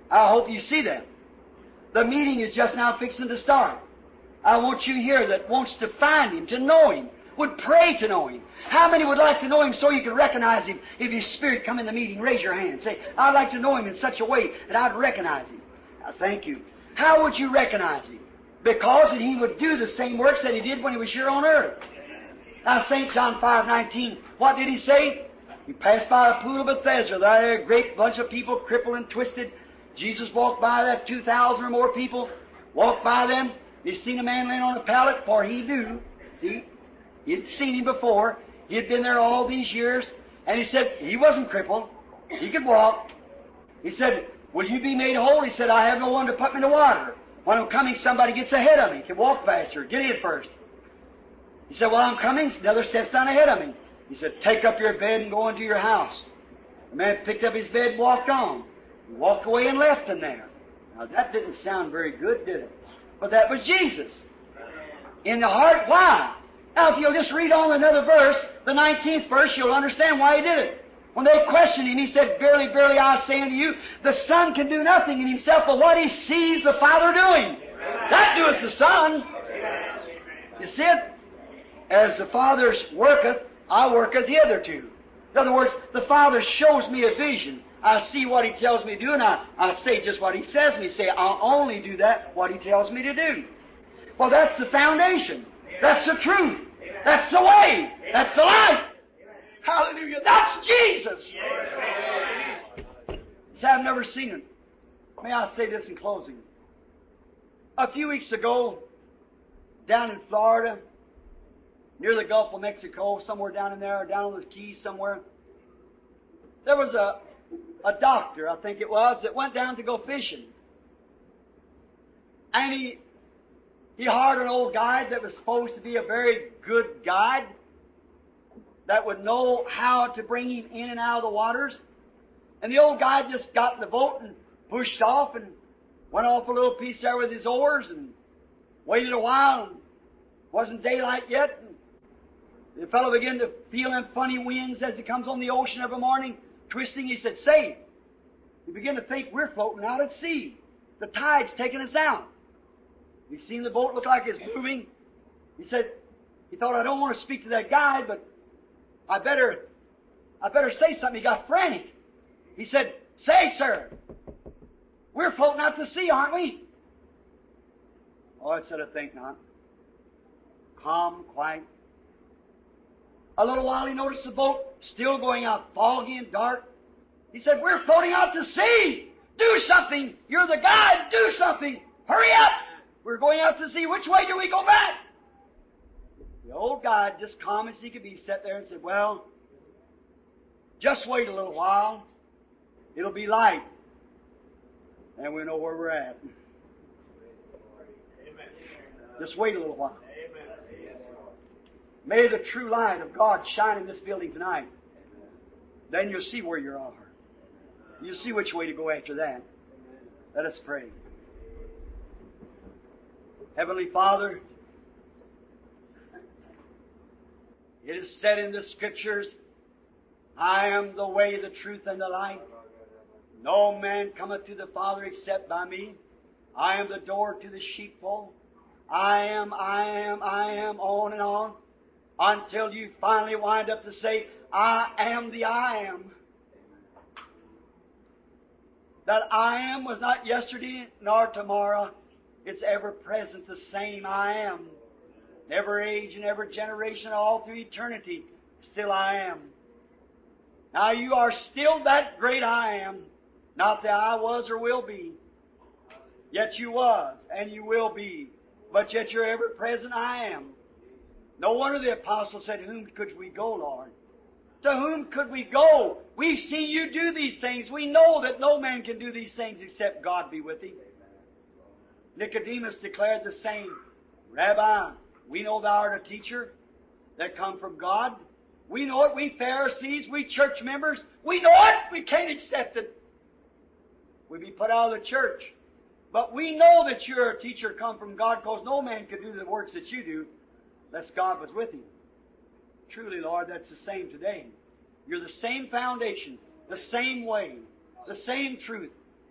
I hope you see that. The meeting is just now fixing to start. I want you here that wants to find Him, to know Him, would pray to know Him. How many would like to know Him so you could recognize Him if His Spirit come in the meeting? Raise your hand. Say, I'd like to know Him in such a way that I'd recognize Him. Now, thank you. How would you recognize Him? Because that He would do the same works that He did when He was here on earth. Now, St. John 5:19, what did He say? He passed by a pool of Bethesda. There a great bunch of people, crippled and twisted. Jesus walked by that 2,000 or more people, walked by them. He seen a man laying on a pallet, for He knew. See? He'd seen him before. He had been there all these years. And He said, he wasn't crippled. He could walk. He said, will you be made whole? He said, I have no one to put me in the water. When I'm coming, somebody gets ahead of me. Can walk faster. Get in first. He said, well, I'm coming. Another step's down ahead of me. He said, take up your bed and go into your house. The man picked up his bed and walked on. He walked away and left him there. Now, that didn't sound very good, did it? But that was Jesus. In the heart, why? Now, if you'll just read on another verse, the 19th verse, you'll understand why He did it. When they questioned Him, He said, verily, verily, I say unto you, the Son can do nothing in Himself but what He sees the Father doing. That doeth the Son. You see it? As the Father worketh, I worketh hitherto. In other words, the Father shows me a vision. I see what He tells me to do, and I say just what He says me. Say, I'll only do that, what He tells me to do. Well, that's the foundation. That's the truth. That's the way. That's the life. Hallelujah. That's Jesus. See, I've never seen Him. May I say this in closing? A few weeks ago, down in Florida, near the Gulf of Mexico, somewhere down in there, down on the Keys somewhere, there was a doctor, I think it was, that went down to go fishing. And he hired an old guide that was supposed to be a very good guide that would know how to bring him in and out of the waters. And the old guide just got in the boat and pushed off and went off a little piece there with his oars and waited a while. And wasn't daylight yet. And the fellow began to feel them funny winds as he comes on the ocean every morning, twisting. He said, say, he began to think we're floating out at sea. The tide's taking us out. He's seen the boat look like it's moving. He said, he thought, I don't want to speak to that guide, but I better say something. He got frantic. He said, say, sir, we're floating out to sea, aren't we? Oh, I said, I think not. Calm, quiet. A little while he noticed the boat still going out foggy and dark. He said, we're floating out to sea. Do something. You're the guide. Do something. Hurry up. We're going out to sea. Which way do we go back? The old guide, just calm as he could be, sat there and said, well, just wait a little while. It'll be light. And we know where we're at. Just wait a little while. May the true light of God shine in this building tonight. Then you'll see where you are. You'll see which way to go after that. Let us pray. Heavenly Father, it is said in the Scriptures, I am the way, the truth, and the life. No man cometh to the Father except by me. I am the door to the sheepfold. I am, on and on, until you finally wind up to say, I am the I am. That I am was not yesterday nor tomorrow. It's ever present, the same I am. Every age and every generation, all through eternity, still I am. Now you are still that great I am, not that I was or will be. Yet you was and you will be, but yet you're ever present I am. No wonder the apostle said, to whom could we go, Lord? To whom could we go? We've seen you do these things. We know that no man can do these things except God be with him. Nicodemus declared the same. Rabbi, we know thou art a teacher that come from God. We know it. We Pharisees, we church members, we know it. We can't accept it. We'd be put out of the church. But we know that you're a teacher come from God, because no man could do the works that you do unless God was with him. Truly, Lord, that's the same today. You're the same foundation, the same way, the same truth,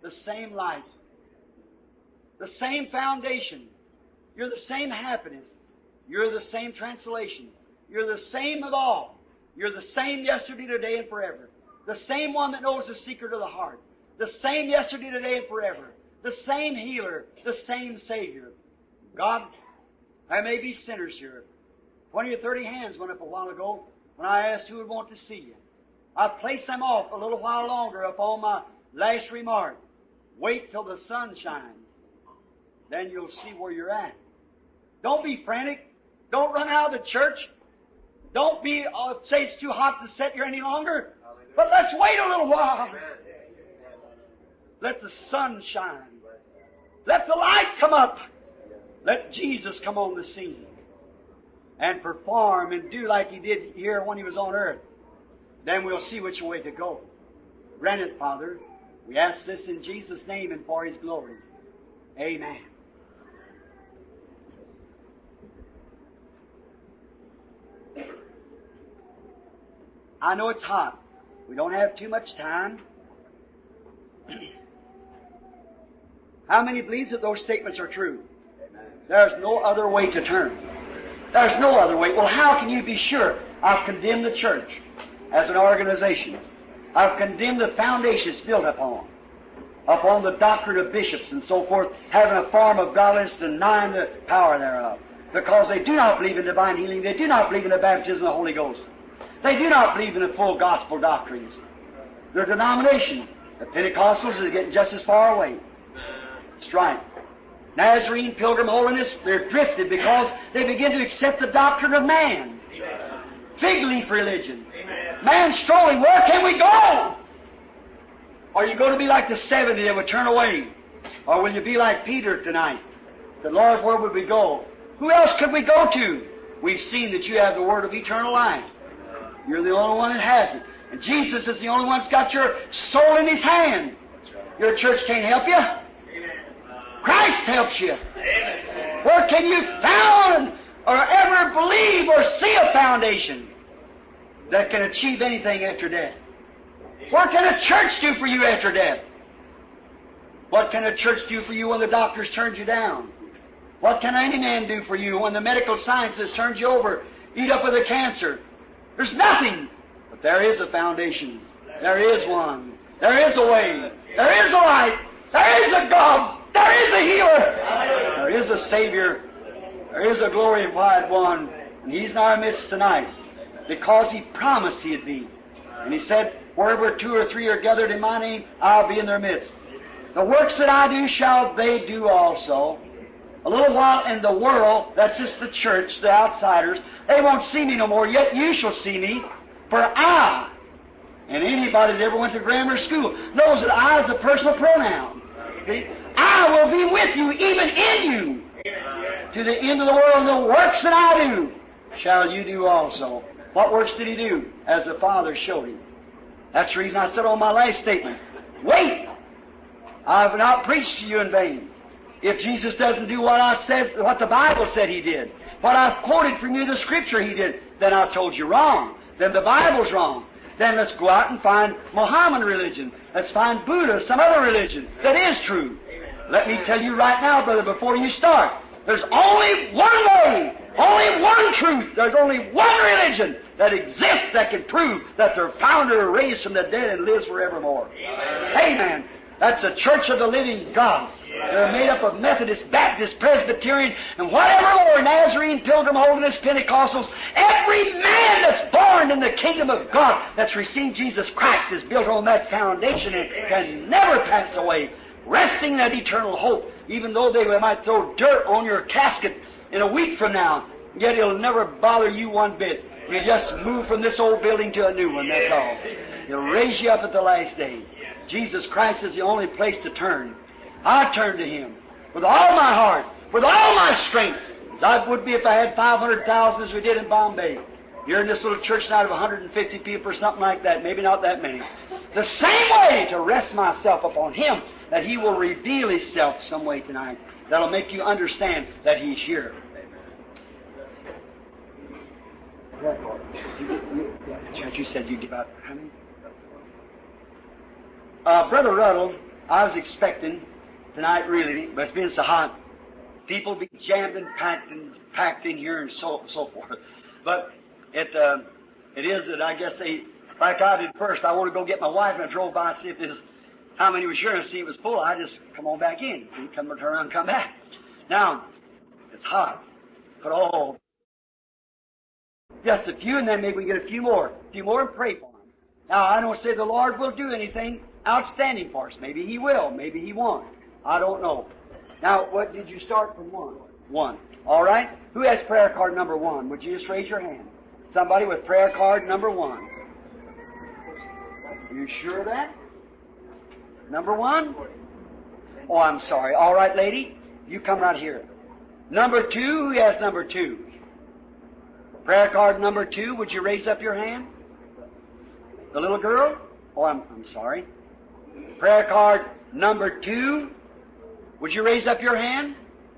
the same light, the same foundation. You're the same happiness. You're the same translation. You're the same of all. You're the same yesterday, today, and forever. The same one that knows the secret of the heart. The same yesterday, today, and forever. The same healer. The same Savior. God, there may be sinners here. 20 or 30 hands went up a while ago when I asked who would want to see you. I placed them off a little while longer upon my last remark. Wait till the sun shines. Then you'll see where you're at. Don't be frantic. Don't run out of the church. Don't be say it's too hot to sit here any longer. But let's wait a little while. Let the sun shine. Let the light come up. Let Jesus come on the scene and perform and do like He did here when He was on earth. Then we'll see which way to go. Grant it, Father. We ask this in Jesus' name and for His glory. Amen. I know it's hot. We don't have too much time. How many believes that those statements are true? There's no other way to turn. There's no other way. Well, how can you be sure? I've condemned the church as an organization. I've condemned the foundations built upon the doctrine of bishops and so forth, having a form of godliness, denying the power thereof. Because they do not believe in divine healing. They do not believe in the baptism of the Holy Ghost. They do not believe in the full gospel doctrines. Their denomination, the Pentecostals, is getting just as far away. That's right. Nazarene, Pilgrim Holiness, they're drifted because they begin to accept the doctrine of man. Fig leaf religion. Man strolling, where can we go? Are you going to be like the 70 that would turn away? Or will you be like Peter tonight? Said, Lord, where would we go? Who else could we go to? We've seen that you have the word of eternal life. You're the only one that has it. And Jesus is the only one that's got your soul in His hand. Your church can't help you. Christ helps you. Where can you found or ever believe or see a foundation that can achieve anything after death? What can a church do for you after death? What can a church do for you when the doctors turned you down? What can any man do for you when the medical sciences turned you over, eat up with a cancer? There's nothing. But there is a foundation. There is one. There is a way. There is a light. There is a God. There is a healer. There is a Savior. There is a glorified one. And He's in our midst tonight because He promised He'd be. And He said, wherever 2 or 3 are gathered in My name, I'll be in their midst. The works that I do shall they do also. A little while in the world, that's just the church, the outsiders, they won't see Me no more, yet you shall see Me. For I, and anybody that ever went to grammar school, knows that I is a personal pronoun. See? I will be with you, even in you, to the end of the world. The works that I do shall you do also. What works did He do? As the Father showed Him. That's the reason I said on my last statement, wait! I've not preached to you in vain. If Jesus doesn't do what the Bible said He did, what I've quoted from you the Scripture He did, then I've told you wrong. Then the Bible's wrong. Then let's go out and find Mohammedan religion. Let's find Buddha, some other religion that is true. Let me tell you right now, brother, before you start, there's only one way, only one truth. There's only one religion that exists that can prove that their founder raised from the dead and lives forevermore. Amen. That's the Church of the Living God. They're made up of Methodist, Baptist, Presbyterian, and whatever more, Nazarene, Pilgrim Holiness, Pentecostals. Every man that's born in the kingdom of God that's received Jesus Christ is built on that foundation and can never pass away, resting in that eternal hope, even though they might throw dirt on your casket in a week from now, yet it'll never bother you one bit. You just move from this old building to a new one, that's all. He'll raise you up at the last day. Jesus Christ is the only place to turn. I turn to Him with all my heart, with all my strength, as I would be if I had 500,000 as we did in Bombay. Here in this little church out of 150 people or something like that, maybe not that many. The same way to rest myself upon Him, that He will reveal Himself some way tonight. That'll make you understand that He's here. You said you give out how many? Brother Ruddle I was expecting tonight, really, but it's been so hot. People be jammed and packed in here and so forth. But it is that I guess they, like I did first, I want to go get my wife, and I drove by and see if this, how many was here, and see it was full. I just come on back in. See, turn around and come back. Now, it's hot. But just a few, and then maybe we get a few more and pray for them. Now, I don't say the Lord will do anything outstanding for us. Maybe He will. Maybe He won't. I don't know. Now, what did you start from? One. All right? Who has prayer card number 1? Would you just raise your hand? Somebody with prayer card number 1. You sure of that? Number 1? Oh, I'm sorry. All right, lady. You come right here. Number 2, who has number 2? Prayer card number 2, would you raise up your hand? The little girl? Oh, I'm sorry. Prayer card number 2, would you raise up your hand?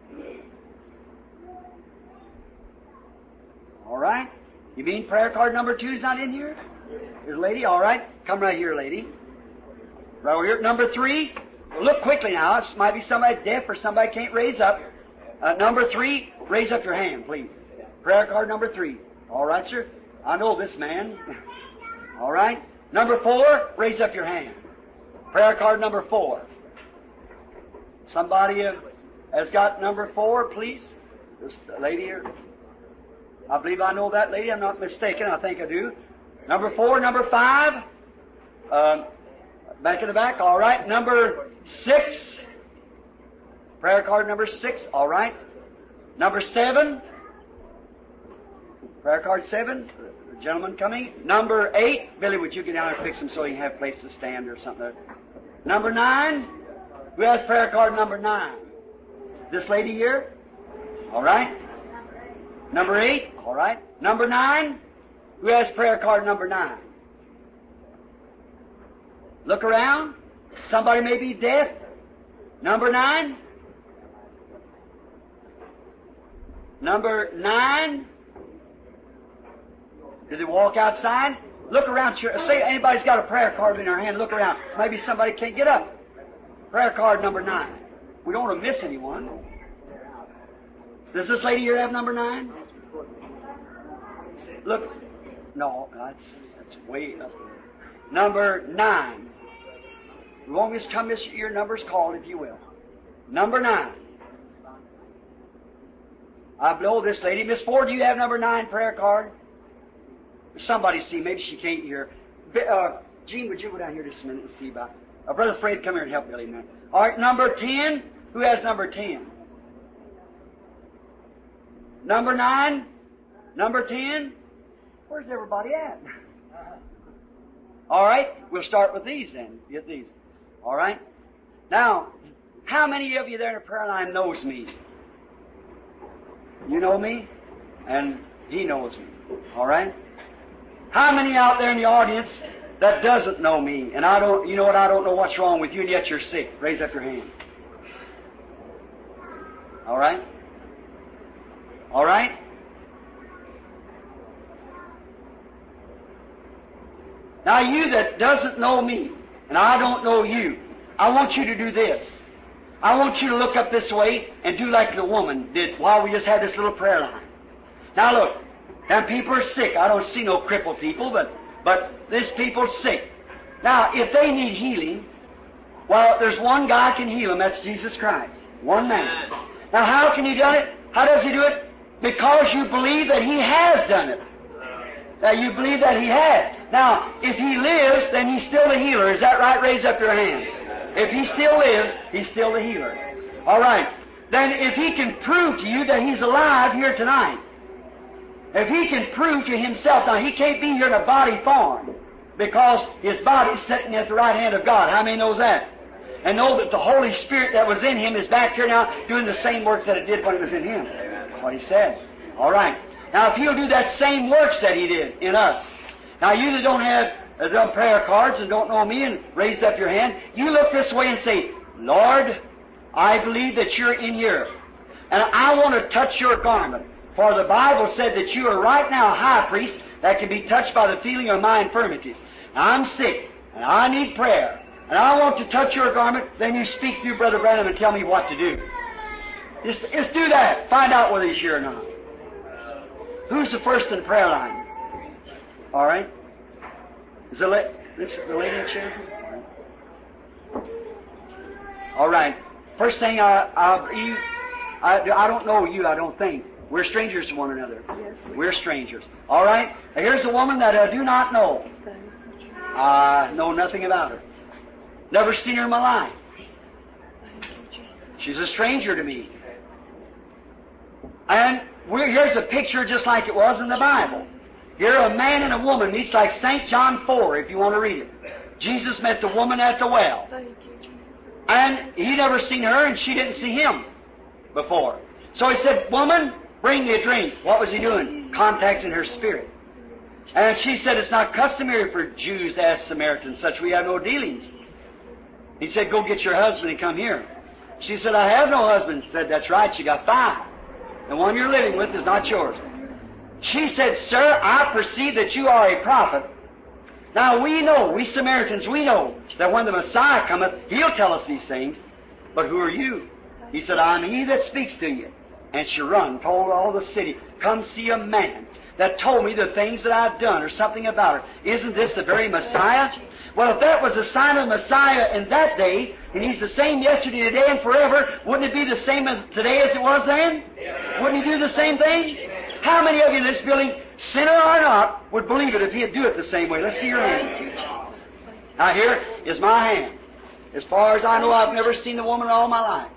All right. You mean prayer card number 2 is not in here? Is lady? All right. Come right here, lady. Right over here. Number 3. Well, look quickly now. It might be somebody deaf or somebody can't raise up. Number 3, raise up your hand, please. Prayer card number 3. All right, sir. I know this man. All right. Number 4, raise up your hand. Prayer card number 4. Somebody has got number 4, please. This lady here. I believe I know that lady. I'm not mistaken. I think I do. Number 4, number 5. Back in the back. All right. Number 6. Prayer card number 6. All right. Number 7. Prayer card 7. The gentleman coming. Number 8. Billy, would you get down and fix him so he can have a place to stand or something? Number 9. Who has prayer card number 9? This lady here. All right. Number 8. All right. Number 9. Who has prayer card number 9? Look around. Somebody may be deaf. Number 9. Number 9. Did they walk outside? Look around. Say anybody's got a prayer card in their hand. Look around. Maybe somebody can't get up. Prayer card number 9. We don't want to miss anyone. Does this lady here have number 9? Look. No, that's way up there. Number 9. You won't miss come miss your number's called, if you will. Number 9. I blow this lady. Miss Ford, do you have number 9 prayer card? Somebody see. Maybe she can't hear. Gene, would you go down here just a minute and see about... Brother Fred, come here and help Billy a minute. All right, number 10. Who has number 10? Number 9? Number 10? Where's everybody at? All right, we'll start with these then. Get these. All right? Now, how many of you there in the prayer line knows me? You know me? And he knows me. All right? How many out there in the audience that doesn't know me? And I don't, you know what, I don't know what's wrong with you, and yet you're sick. Raise up your hand. All right? All right? Now, you that doesn't know me, and I don't know you, I want you to do this. I want you to look up this way and do like the woman did while we just had this little prayer line. Now, look. Them people are sick. I don't see no crippled people, but this people's sick. Now, if they need healing, well, there's one guy can heal them. That's Jesus Christ. One man. Now, how can He do it? How does He do it? Because you believe that He has done it. Now, you believe that He has. Now, if He lives, then He's still the healer. Is that right? Raise up your hands. If He still lives, He's still the healer. All right. Then if He can prove to you that He's alive here tonight, if He can prove to Himself, now He can't be here in a body form because His body's sitting at the right hand of God. How many knows that? And know that the Holy Spirit that was in Him is back here now doing the same works that it did when it was in Him. That's what He said. All right. Now, if He'll do that same works that He did in us. Now, you that don't have done prayer cards and don't know me and raised up your hand, you look this way and say, Lord, I believe that You're in here. And I want to touch Your garment. For the Bible said that You are right now a high priest that can be touched by the feeling of my infirmities. Now, I'm sick, and I need prayer. and I want to touch your garment, then you speak through Brother Branham and tell me what to do. Just do that. Find out whether he's here or not. Who's the first in the prayer line? All right. Is the lady in the chair? All right. First thing, I don't know you, I don't think. We're strangers to one another. Yes, we're strangers. All right. Now here's a woman that I do not know. I know nothing about her. Never seen her in my life. She's a stranger to me. And here's a picture just like it was in the Bible. Here a man and a woman meets like St. John 4, if you want to read it. Jesus met the woman at the well. And he never seen her and she didn't see him before. So he said, "Woman, bring me a drink." What was he doing? Contacting her spirit. And she said, "It's not customary for Jews to ask Samaritans such. We have no dealings." He said, "Go get your husband and come here." She said, "I have no husband." He said, "That's right, you got 5. The one you're living with is not yours." She said, "Sir, I perceive that you are a prophet. Now we know, we Samaritans, we know that when the Messiah cometh, He'll tell us these things. But who are you?" He said, "I'm he that speaks to you." And she run, told all the city, "Come see a man that told me the things that I've done," or something about her. Isn't this the very Messiah? Well, if that was a sign of the Messiah in that day, and He's the same yesterday, today, and forever, wouldn't it be the same today as it was then? Wouldn't He do the same thing? How many of you in this building, sinner or not, would believe it if He'd do it the same way? Let's see your hand. Now here is my hand. As far as I know, I've never seen the woman in all my life.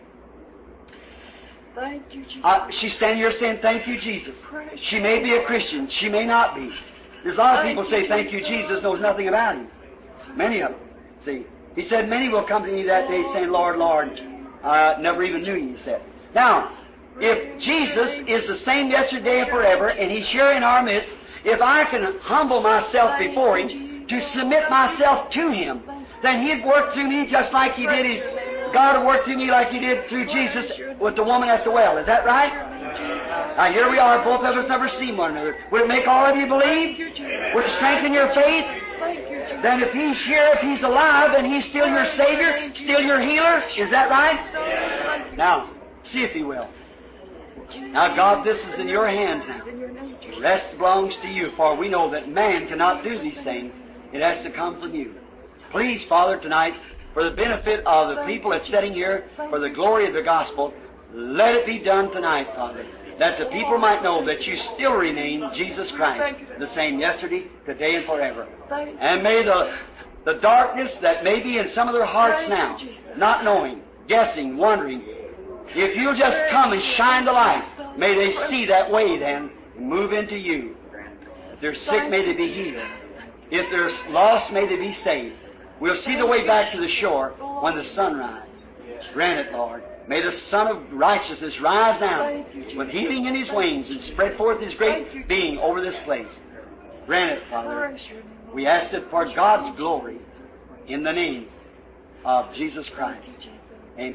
Thank you, Jesus. She's standing here saying, "Thank you, Jesus." She may be a Christian. She may not be. There's a lot of people say, "Thank you, Jesus," knows nothing about Him. Many of them. See, He said, "Many will come to me that day saying, 'Lord, Lord, I never even knew you,' He said." Now, if Jesus is the same yesterday and forever, and He's here in our midst, if I can humble myself before Him, to submit myself to Him, then He'd work through me just like He did God would work through me like He did through Jesus with the woman at the well. Is that right? Now here we are, both of us never seen one another. Would it make all of you believe? Would it strengthen your faith? Then if He's here, if He's alive, then He's still your Savior, still your healer. Is that right? Now, see if He will. Now, God, this is in your hands now. The rest belongs to you, for we know that man cannot do these things. It has to come from you. Please, Father, tonight, for the benefit of the people that's sitting here, for the glory of the gospel, let it be done tonight, Father, that the people might know that you still remain Jesus Christ, the same yesterday, today, and forever. And may the darkness that may be in some of their hearts now, not knowing, guessing, wondering, if you'll just come and shine the light, may they see that way then and move into you. If they're sick, may they be healed. If they're lost, may they be saved. We'll see the way back to the shore when the sun rises. Grant it, Lord. May the Son of Righteousness rise now with healing in His wings and spread forth His great being over this place. Grant it, Father. We ask it for God's glory in the name of Jesus Christ. Amen.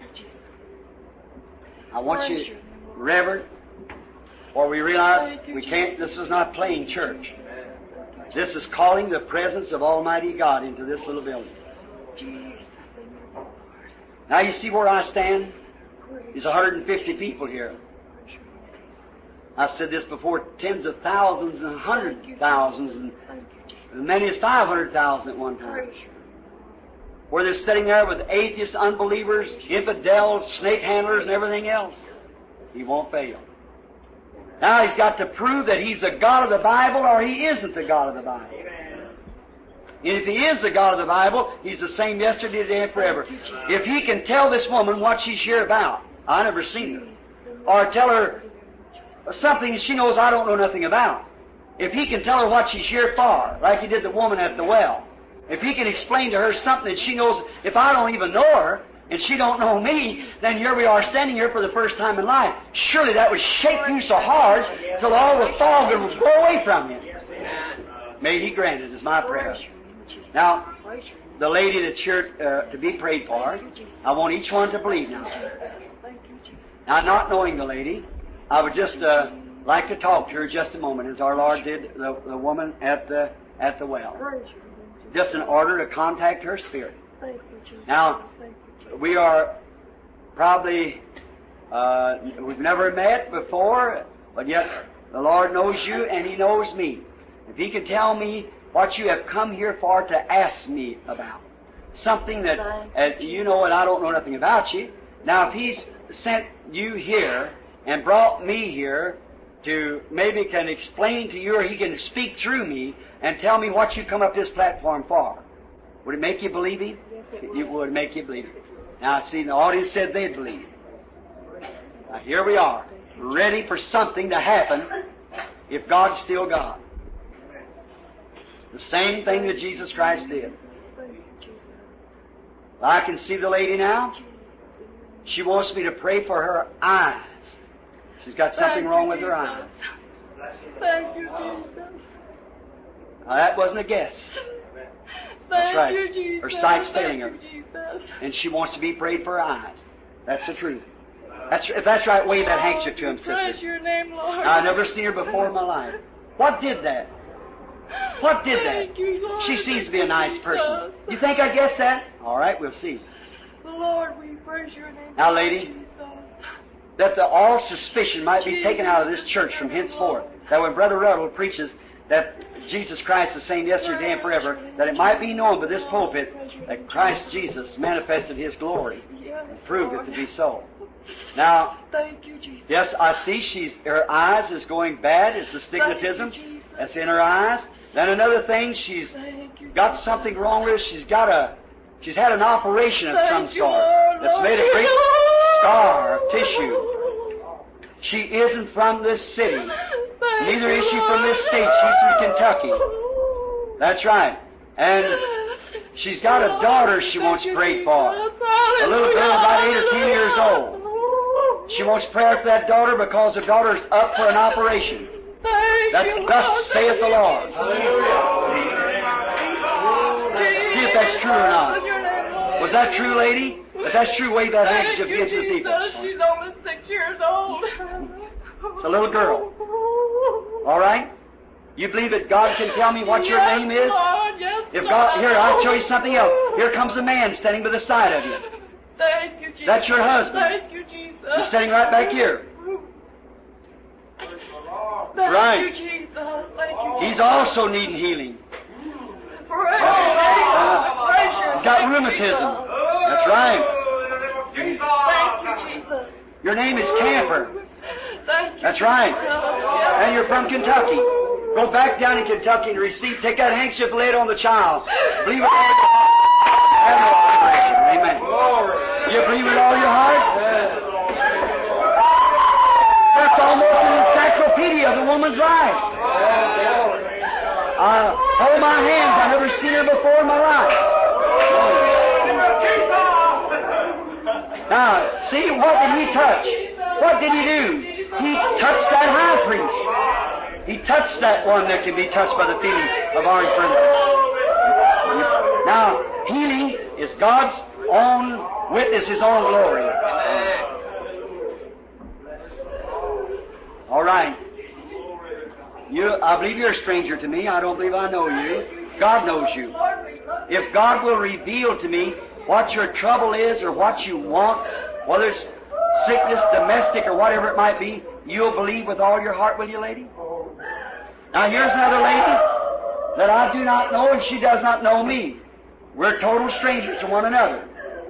I want you, Reverend, for we realize we can't, this is not playing church. This is calling the presence of Almighty God into this little building. Now you see where I stand? There's 150 people here. I've said this before, tens of thousands and 100,000s and as many as 500,000 at one time. Where they're sitting there with atheists, unbelievers, infidels, snake handlers, and everything else. He won't fail. Now He's got to prove that He's the God of the Bible or He isn't the God of the Bible. And if He is the God of the Bible, He's the same yesterday, today, and forever. If He can tell this woman what she's here about, I never seen her, or tell her something she knows I don't know nothing about. If He can tell her what she's here for, like He did the woman at the well, if He can explain to her something that she knows, if I don't even know her, and she don't know me, then here we are standing here for the first time in life. Surely that would shake you so hard till all the fog would go away from you. May He grant it is my prayer. Now, the lady that's here to be prayed for, I want each one to believe now. Now, not knowing the lady, I would just like to talk to her just a moment, as our Lord did the woman at the well. Just in order to contact her spirit. Thank you, Jesus. Now, Thank you, Jesus. we are probably, we've never met before, but yet the Lord knows you and He knows me. If He can tell me what you have come here for to ask me about, something that, you know, and I don't know nothing about you. Now, if He's sent you here and brought me here to maybe can explain to you, or He can speak through me and tell me what you come up this platform for, would it make you believe Him? Yes, it It would make you believe Him. Now, see, the audience said they'd believe. Now, here we are, ready for something to happen if God's still God. The same thing that Jesus Christ did. Thank you, Jesus. I can see the lady now. She wants me to pray for her eyes. She's got something wrong with her eyes. Thank you, Jesus. Now, that wasn't a guess. Thank right. you, Jesus. Her sight's failing her. Thank you, Jesus. And she wants to be prayed for her eyes. That's the truth. If that's right, wave that handkerchief to him, Praise sister. your name, Lord. I've never seen her before in my life. What did that? What did that? Thank you, Lord. She seems to be a nice person. Jesus. You think I guessed that? All right, we'll see. Lord, we praise your name. Now, lady, Jesus. that all suspicion might be taken out of this church from henceforth. That when Brother Ruddle preaches that Jesus Christ is the same yesterday and forever, that it might be known by this pulpit that Christ Jesus manifested His glory Yes, and proved it Lord. to be so. Now, Thank you, Jesus. yes, I see her eyes is going bad. It's astigmatism Thank you, Jesus. that's in her eyes. Then another thing, she's Thank you, got Jesus. something wrong with her. She's had an operation of some Thank you, sort Lord, that's Lord made a great Jesus. scar of tissue. She isn't from this city. Thank Neither you, is she from this Lord. state. She's from Kentucky. That's right. And she's got a daughter she wants prayed for. A little girl about 8 or 10 years old. She wants prayer for that daughter because the daughter's up for an operation. That's thus saith the Lord. See if that's true or not. Was that true, lady? If that's true, wave that handkerchief Thank you, to the people. Jesus. She's only 6 years old. It's a little girl. All right? You believe that God can tell me what your Yes, name is? Lord, yes, If Lord. God, here, I'll show you something else. Here comes a man standing by the side of you. Thank you, Jesus. That's your husband. Thank you, Jesus. He's standing right back here. Thank Right. you, Jesus. Thank you. He's also needing healing. Praise your He's got name, rheumatism. Jesus. That's right. Thank you, Jesus. Your name is Camper. Thank you. That's right. Jesus. And you're from Kentucky. Go back down in Kentucky and receive. Take that handkerchief, lay it on the child. Believe it all your heart. Have no operation. Amen. You believe it all your heart? That's almost an encyclopedia of the woman's life. Hold my hands. I've never seen her before in my life. Now, see, what did he touch? What did he do? He touched that high priest. He touched that one that can be touched by the feeling of our infirmity. Now, healing is God's own witness, His own glory. All right. I believe you're a stranger to me. I don't believe I know you. God knows you. If God will reveal to me what your trouble is or what you want, whether it's sickness, domestic, or whatever it might be, you'll believe with all your heart, will you, lady? Now, here's another lady that I do not know, and she does not know me. We're total strangers to one another.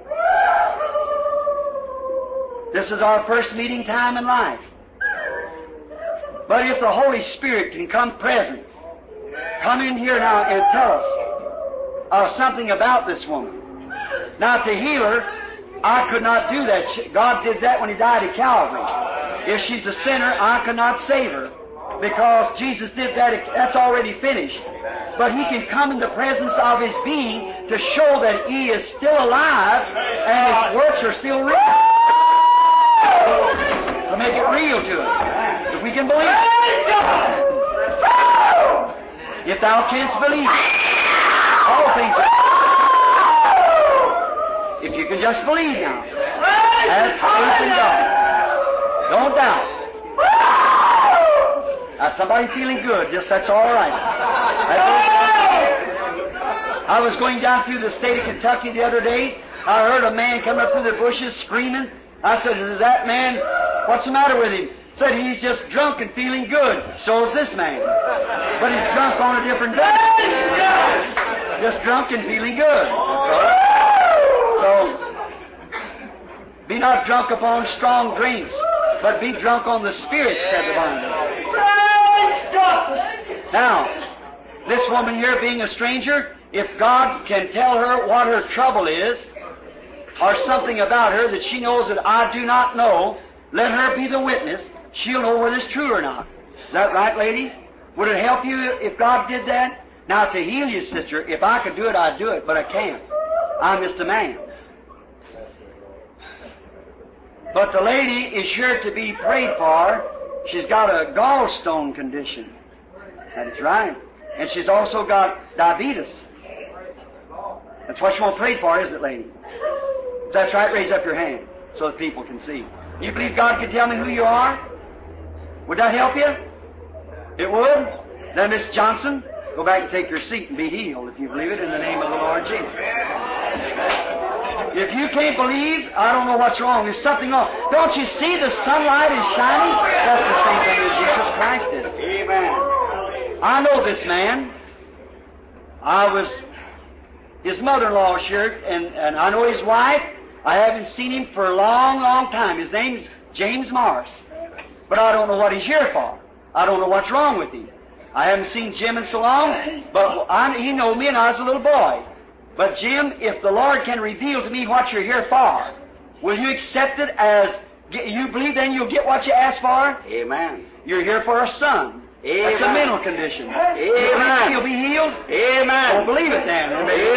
This is our first meeting time in life. But if the Holy Spirit can come present, come in here now and tell us something about this woman. Now, to heal her, I could not do that. God did that when He died at Calvary. If she's a sinner, I could not save her because Jesus did that. That's already finished. But He can come in the presence of His being to show that He is still alive and His works are still real. To make it real to us. If we can believe it. If thou canst believe, all things are. If you can just believe now. Have faith in God. Don't doubt. Now, somebody feeling good, just that's all right. I was going down through the state of Kentucky the other day. I heard a man coming up through the bushes screaming. I said, is that man, what's the matter with him? Said, he's just drunk and feeling good. So is this man. But he's drunk on a different day. Just drunk and feeling good. So, be not drunk upon strong drinks, but be drunk on the Spirit, said the Bible. Now, this woman here being a stranger, if God can tell her what her trouble is, or something about her that she knows that I do not know, let her be the witness. She'll know whether it's true or not. Is that right, lady? Would it help you if God did that? Now, to heal you, sister, if I could do it, I'd do it, but I can't. I'm just a man. But the lady is here to be prayed for. She's got a gallstone condition. That's right. And she's also got diabetes. That's what you want prayed for, isn't it, lady? If that's right, raise up your hand so that people can see. You believe God could tell me who you are? Would that help you? It would? Then, Miss Johnson, go back and take your seat and be healed, if you believe it, in the name of the Lord Jesus. If you can't believe, I don't know what's wrong. There's something wrong. Don't you see the sunlight is shining? That's the same thing as Jesus Christ did. Amen. I know this man. I was his mother-in-law here, and I know his wife. I haven't seen him for a long, long time. His name's James Morris. But I don't know what he's here for. I don't know what's wrong with him. I haven't seen Jim in so long, but he knew me and I was a little boy. But Jim, if the Lord can reveal to me what you're here for, will you accept it as, you believe then you'll get what you ask for? Amen. You're here for a son. Amen. That's a mental condition. Amen. You believe he'll be healed? Amen. Well, believe it then.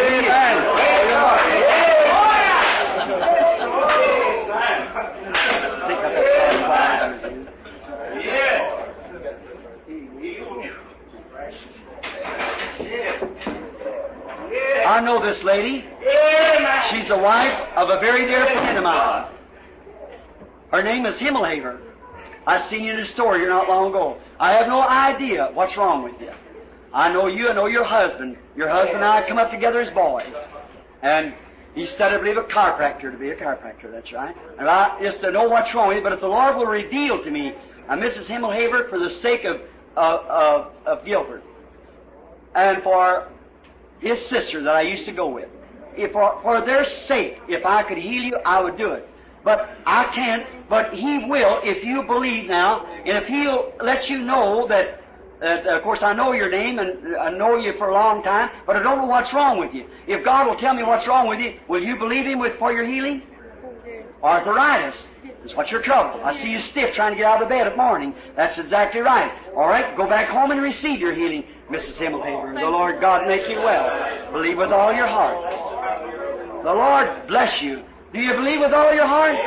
I know this lady. She's the wife of a very dear friend of mine. Her name is Himmelhaver. I seen you in the store here not long ago. I have no idea what's wrong with you. I know you, I know your husband. Your husband and I come up together as boys. And he studied, I believe, a chiropractor to be a chiropractor, that's right. And I just to know what's wrong with you, but if the Lord will reveal to me, Mrs. Himmelhaver, for the sake of Gilbert, and for his sister that I used to go with, if for their sake, if I could heal you, I would do it. But I can't, but He will if you believe now, and if He'll let you know that, of course I know your name and I know you for a long time, but I don't know what's wrong with you. If God will tell me what's wrong with you, will you believe Him for your healing? Arthritis is what's your trouble. I see you stiff trying to get out of the bed at morning. That's exactly right. All right, go back home and receive your healing, Mrs. Himmelhaver. The Lord God make you well. Believe with all your heart. The Lord bless you. Do you believe with all your heart?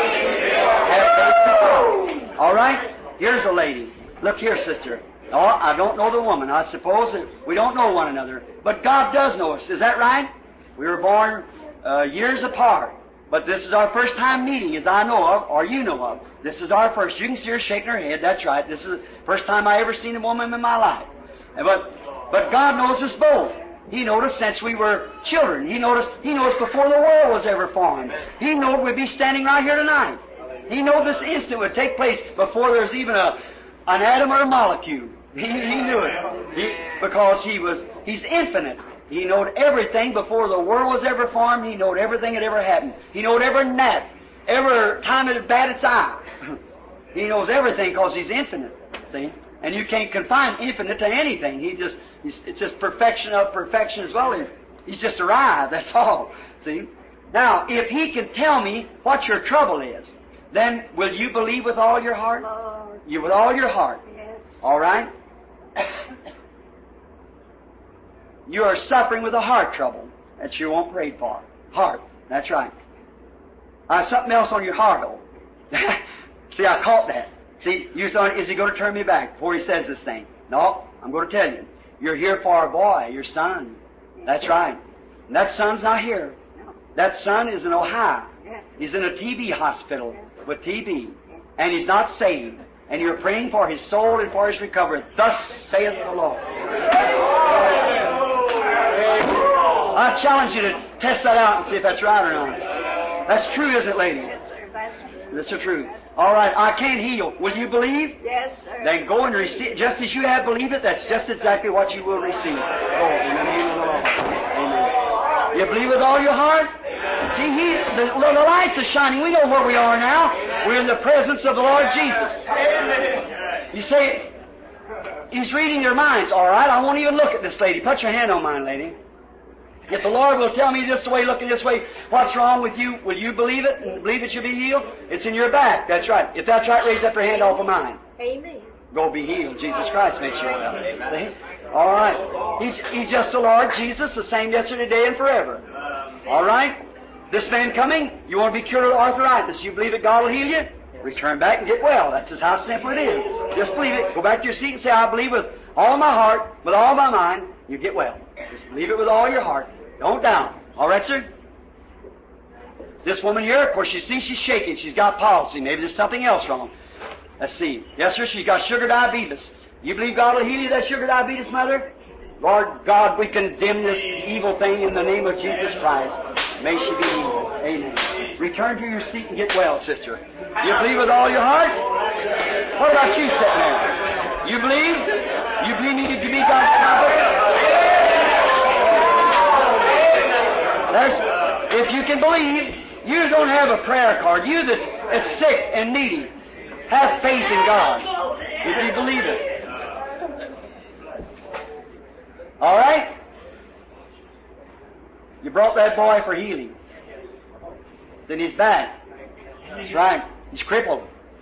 All right, here's a lady. Look here, sister. Oh, I don't know the woman. I suppose that we don't know one another. But God does know us. Is that right? We were born years apart. But this is our first time meeting, as I know of, or you know of. This is our first. You can see her shaking her head. That's right. This is the first time I ever seen a woman in my life. But God knows us both. He knowed us since we were children. He knows before the world was ever formed. He knew we'd be standing right here tonight. He knew this instant would take place before there's even an atom or a molecule. He knew it because He's infinite. He knowed everything before the world was ever formed. He knowed everything that ever happened. He knowed every gnat, every time it bat its eye. He knows everything because He's infinite. See? And you can't confine infinite to anything. It's just perfection of perfection as well. He's just arrived, that's all. See? Now, if He can tell me what your trouble is, then will you believe with all your heart? Lord. You with all your heart. Yes. All right? You are suffering with a heart trouble that you won't pray for. Heart. That's right. Something else on your heart, though. See, I caught that. See, you thought, is He going to turn me back before He says this thing? No, I'm going to tell you. You're here for a boy, your son. That's right. And that son's not here. That son is in Ohio. He's in a TB hospital with TB. And he's not saved. And you're praying for his soul and for his recovery. Thus saith the Lord. I challenge you to test that out and see if that's right or not. That's true, isn't it, lady? That's the truth. All right, I can't heal. Will you believe? Yes, sir. Then go and receive. Just as you have believed it, that's just exactly what you will receive. Go in the name of the Lord. Amen. You believe with all your heart? See, the lights are shining. We know where we are now. We're in the presence of the Lord Jesus. You say, He's reading your minds. All right, I won't even look at this lady. Put your hand on mine, lady. If the Lord will tell me this way, looking this way, what's wrong with you, will you believe it and believe that you'll be healed? It's in your back. That's right. If that's right, raise up your hand off of mine. Amen. Go be healed. Jesus Christ makes you well. See? All right. He's just the Lord Jesus, the same yesterday, today, and forever. All right? This man coming, you want to be cured of arthritis. You believe that God will heal you? Return back and get well. That's just how simple it is. Just believe it. Go back to your seat and say, I believe with all my heart, with all my mind, you get well. Just believe it with all your heart. Don't doubt. All right, sir? This woman here, of course, you see she's shaking. She's got palsy. Maybe there's something else wrong. Let's see. Yes, sir, she's got sugar diabetes. You believe God will heal you that sugar diabetes, mother? Lord God, we condemn this evil thing in the name of Jesus Christ. May she be healed. Amen. Return to your seat and get well, sister. You believe with all your heart? What about you sitting there? You believe? You believe me to be God's prophet? If you can believe, you don't have a prayer card. You that's sick and needy, have faith in God. If you believe it. All right? You brought that boy for healing. Then he's back. That's right. He's crippled.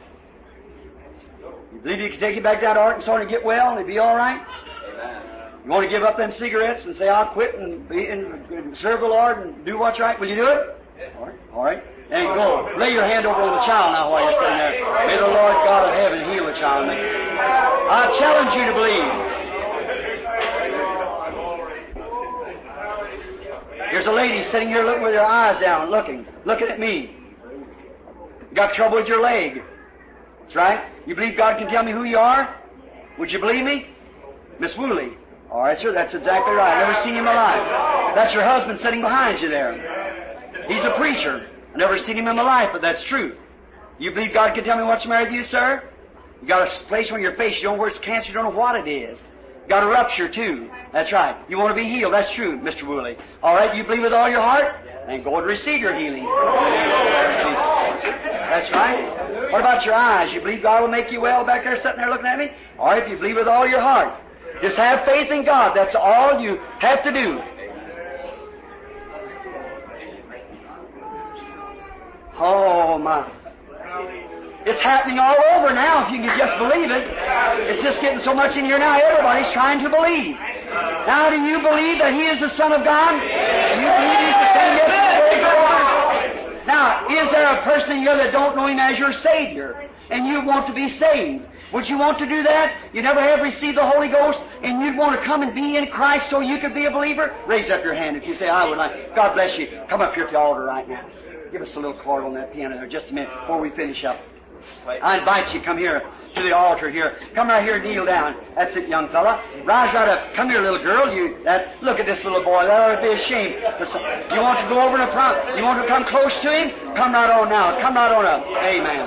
You believe you can take him back down to Arkansas and get well and he'll be all right? You want to give up them cigarettes and say, I'll quit and serve the Lord and do what's right? Will you do it? All right. All right. And go. Lay your hand over on the child now while you're sitting there. May the Lord God of heaven heal the child. I challenge you to believe. Here's a lady sitting here looking with her eyes down, looking at me. You got trouble with your leg. That's right. You believe God can tell me who you are? Would you believe me? Miss Woolley. All right, sir, that's exactly right. I've never seen him alive. That's your husband sitting behind you there. He's a preacher. I've never seen him in my life, but that's truth. You believe God can tell me what's the matter with you, sir? You got a place on your face, you don't know where it's cancer, you don't know what it is. You got a rupture, too. That's right. You want to be healed. That's true, Mr. Woolley. All right, you believe with all your heart? Then go and receive your healing. That's right. What about your eyes? You believe God will make you well back there sitting there looking at me? All right, if you believe with all your heart. Just have faith in God. That's all you have to do. Oh, my. It's happening all over now, if you can just believe it. It's just getting so much in here now, everybody's trying to believe. Now, do you believe that He is the Son of God? Do you believe He's the same yesterday? Now, is there a person in here that don't know Him as your Savior, and you want to be saved? Would you want to do that? You never have received the Holy Ghost, and you'd want to come and be in Christ so you could be a believer? Raise up your hand if you say, I would like. God bless you. Come up here to the altar right now. Give us a little chord on that piano there just a minute before we finish up. I invite you to come here to the altar here. Come right here and kneel down. That's it, young fella. Rise right up. Come here, little girl. Look at this little boy. That ought to be a shame. You want to go over and you want to come close to him? Come right on now. Come right on up. Amen.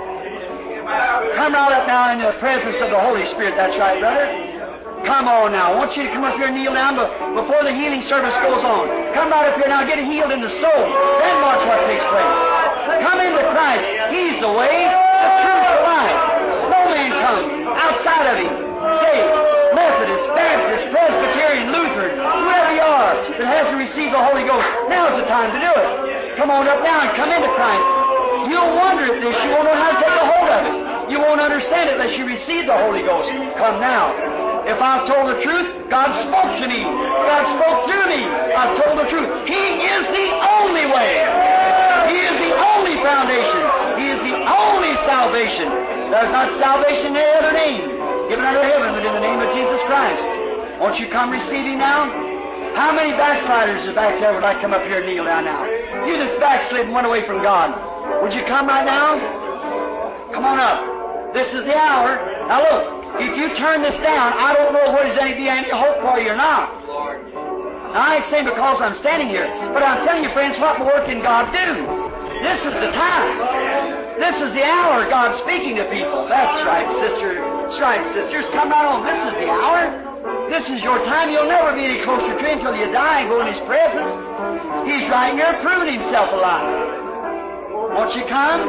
Come right up now in the presence of the Holy Spirit. That's right, brother. Come on now. I want you to come up here and kneel down before the healing service goes on. Come right up here now. Get healed in the soul. Then watch what takes place. Come into Christ. He's the way, the truth, the life. No man comes outside of Him. Say, Methodist, Baptist, Presbyterian, Lutheran, whoever you are that hasn't received the Holy Ghost, now's the time to do it. Come on up now and come into Christ. You'll wonder at this. You won't know how to take a hold of it. You won't understand it unless you receive the Holy Ghost. Come now. If I've told the truth, God spoke to me. God spoke through me. I've told the truth. He is the only way. He is the only foundation. He is the only salvation. There's not salvation in any other name given under heaven but in the name of Jesus Christ. Won't you come receive Him now? How many backsliders are back there would like to come up here and kneel down now? You that's backslidden went away from God. Would you come right now? Come on up. This is the hour. Now look, if you turn this down, I don't know whether there's any hope for you or not. Now, I ain't saying because I'm standing here, but I'm telling you, friends, what more can God do? This is the time. This is the hour God's speaking to people. That's right, sister. That's right, sisters. Come right on. This is the hour. This is your time. You'll never be any closer to Him until you die and go in His presence. He's right here proving Himself alive. Won't you come?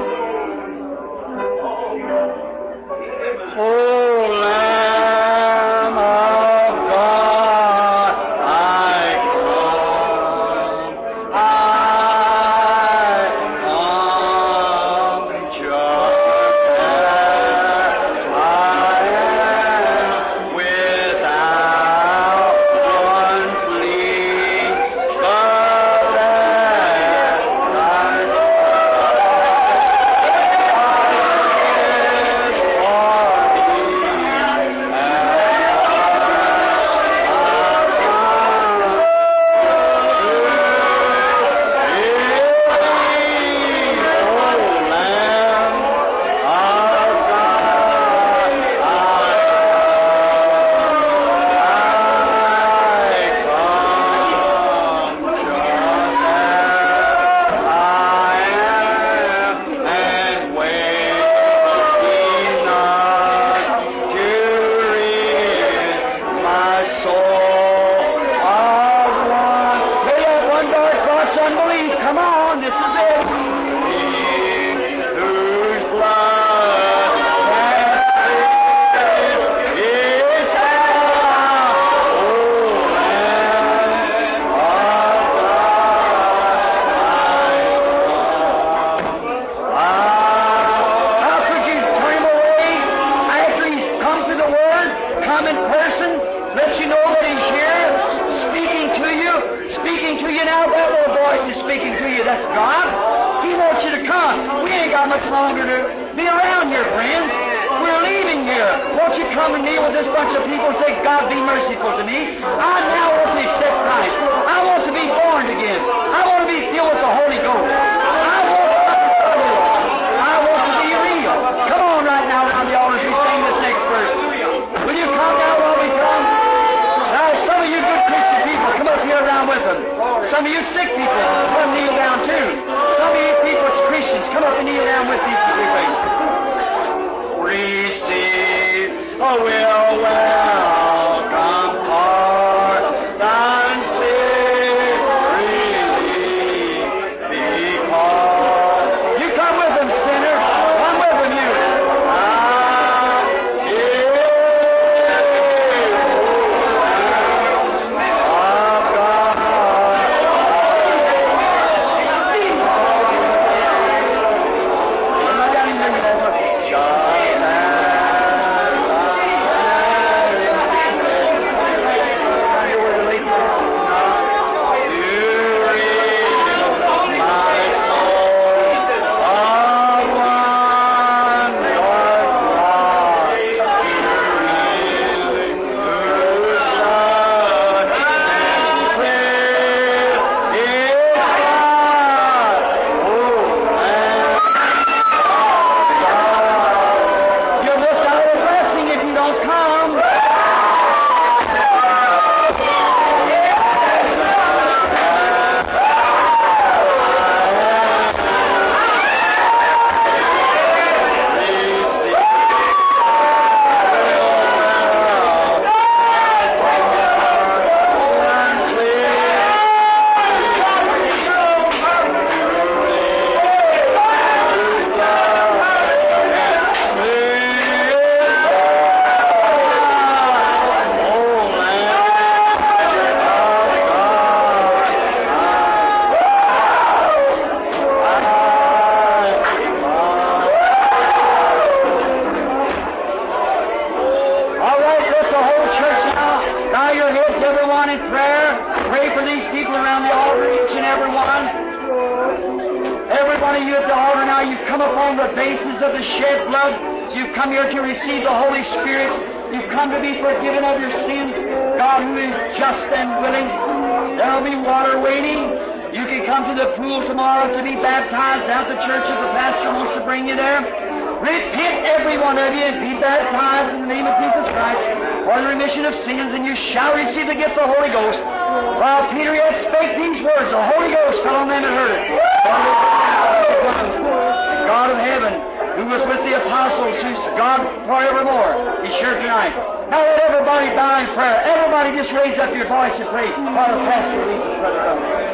Oh, Lamb of God, I come just as I am, without one plea, but that some of you sick people, come kneel down too. Some of you people, it's Christians, come up and kneel down with these as we pray. Receive a welcome pardon, sin freely because. You come with them, sinner. Come with them, you. Of sins, and you shall receive the gift of the Holy Ghost. While Peter yet spake these words, the Holy Ghost fell on them and heard it. The God of heaven, who was with the apostles, who's God forevermore, is here tonight. Now let everybody bow in prayer. Everybody just raise up your voice and pray while the pastor leads us, Brother Russell.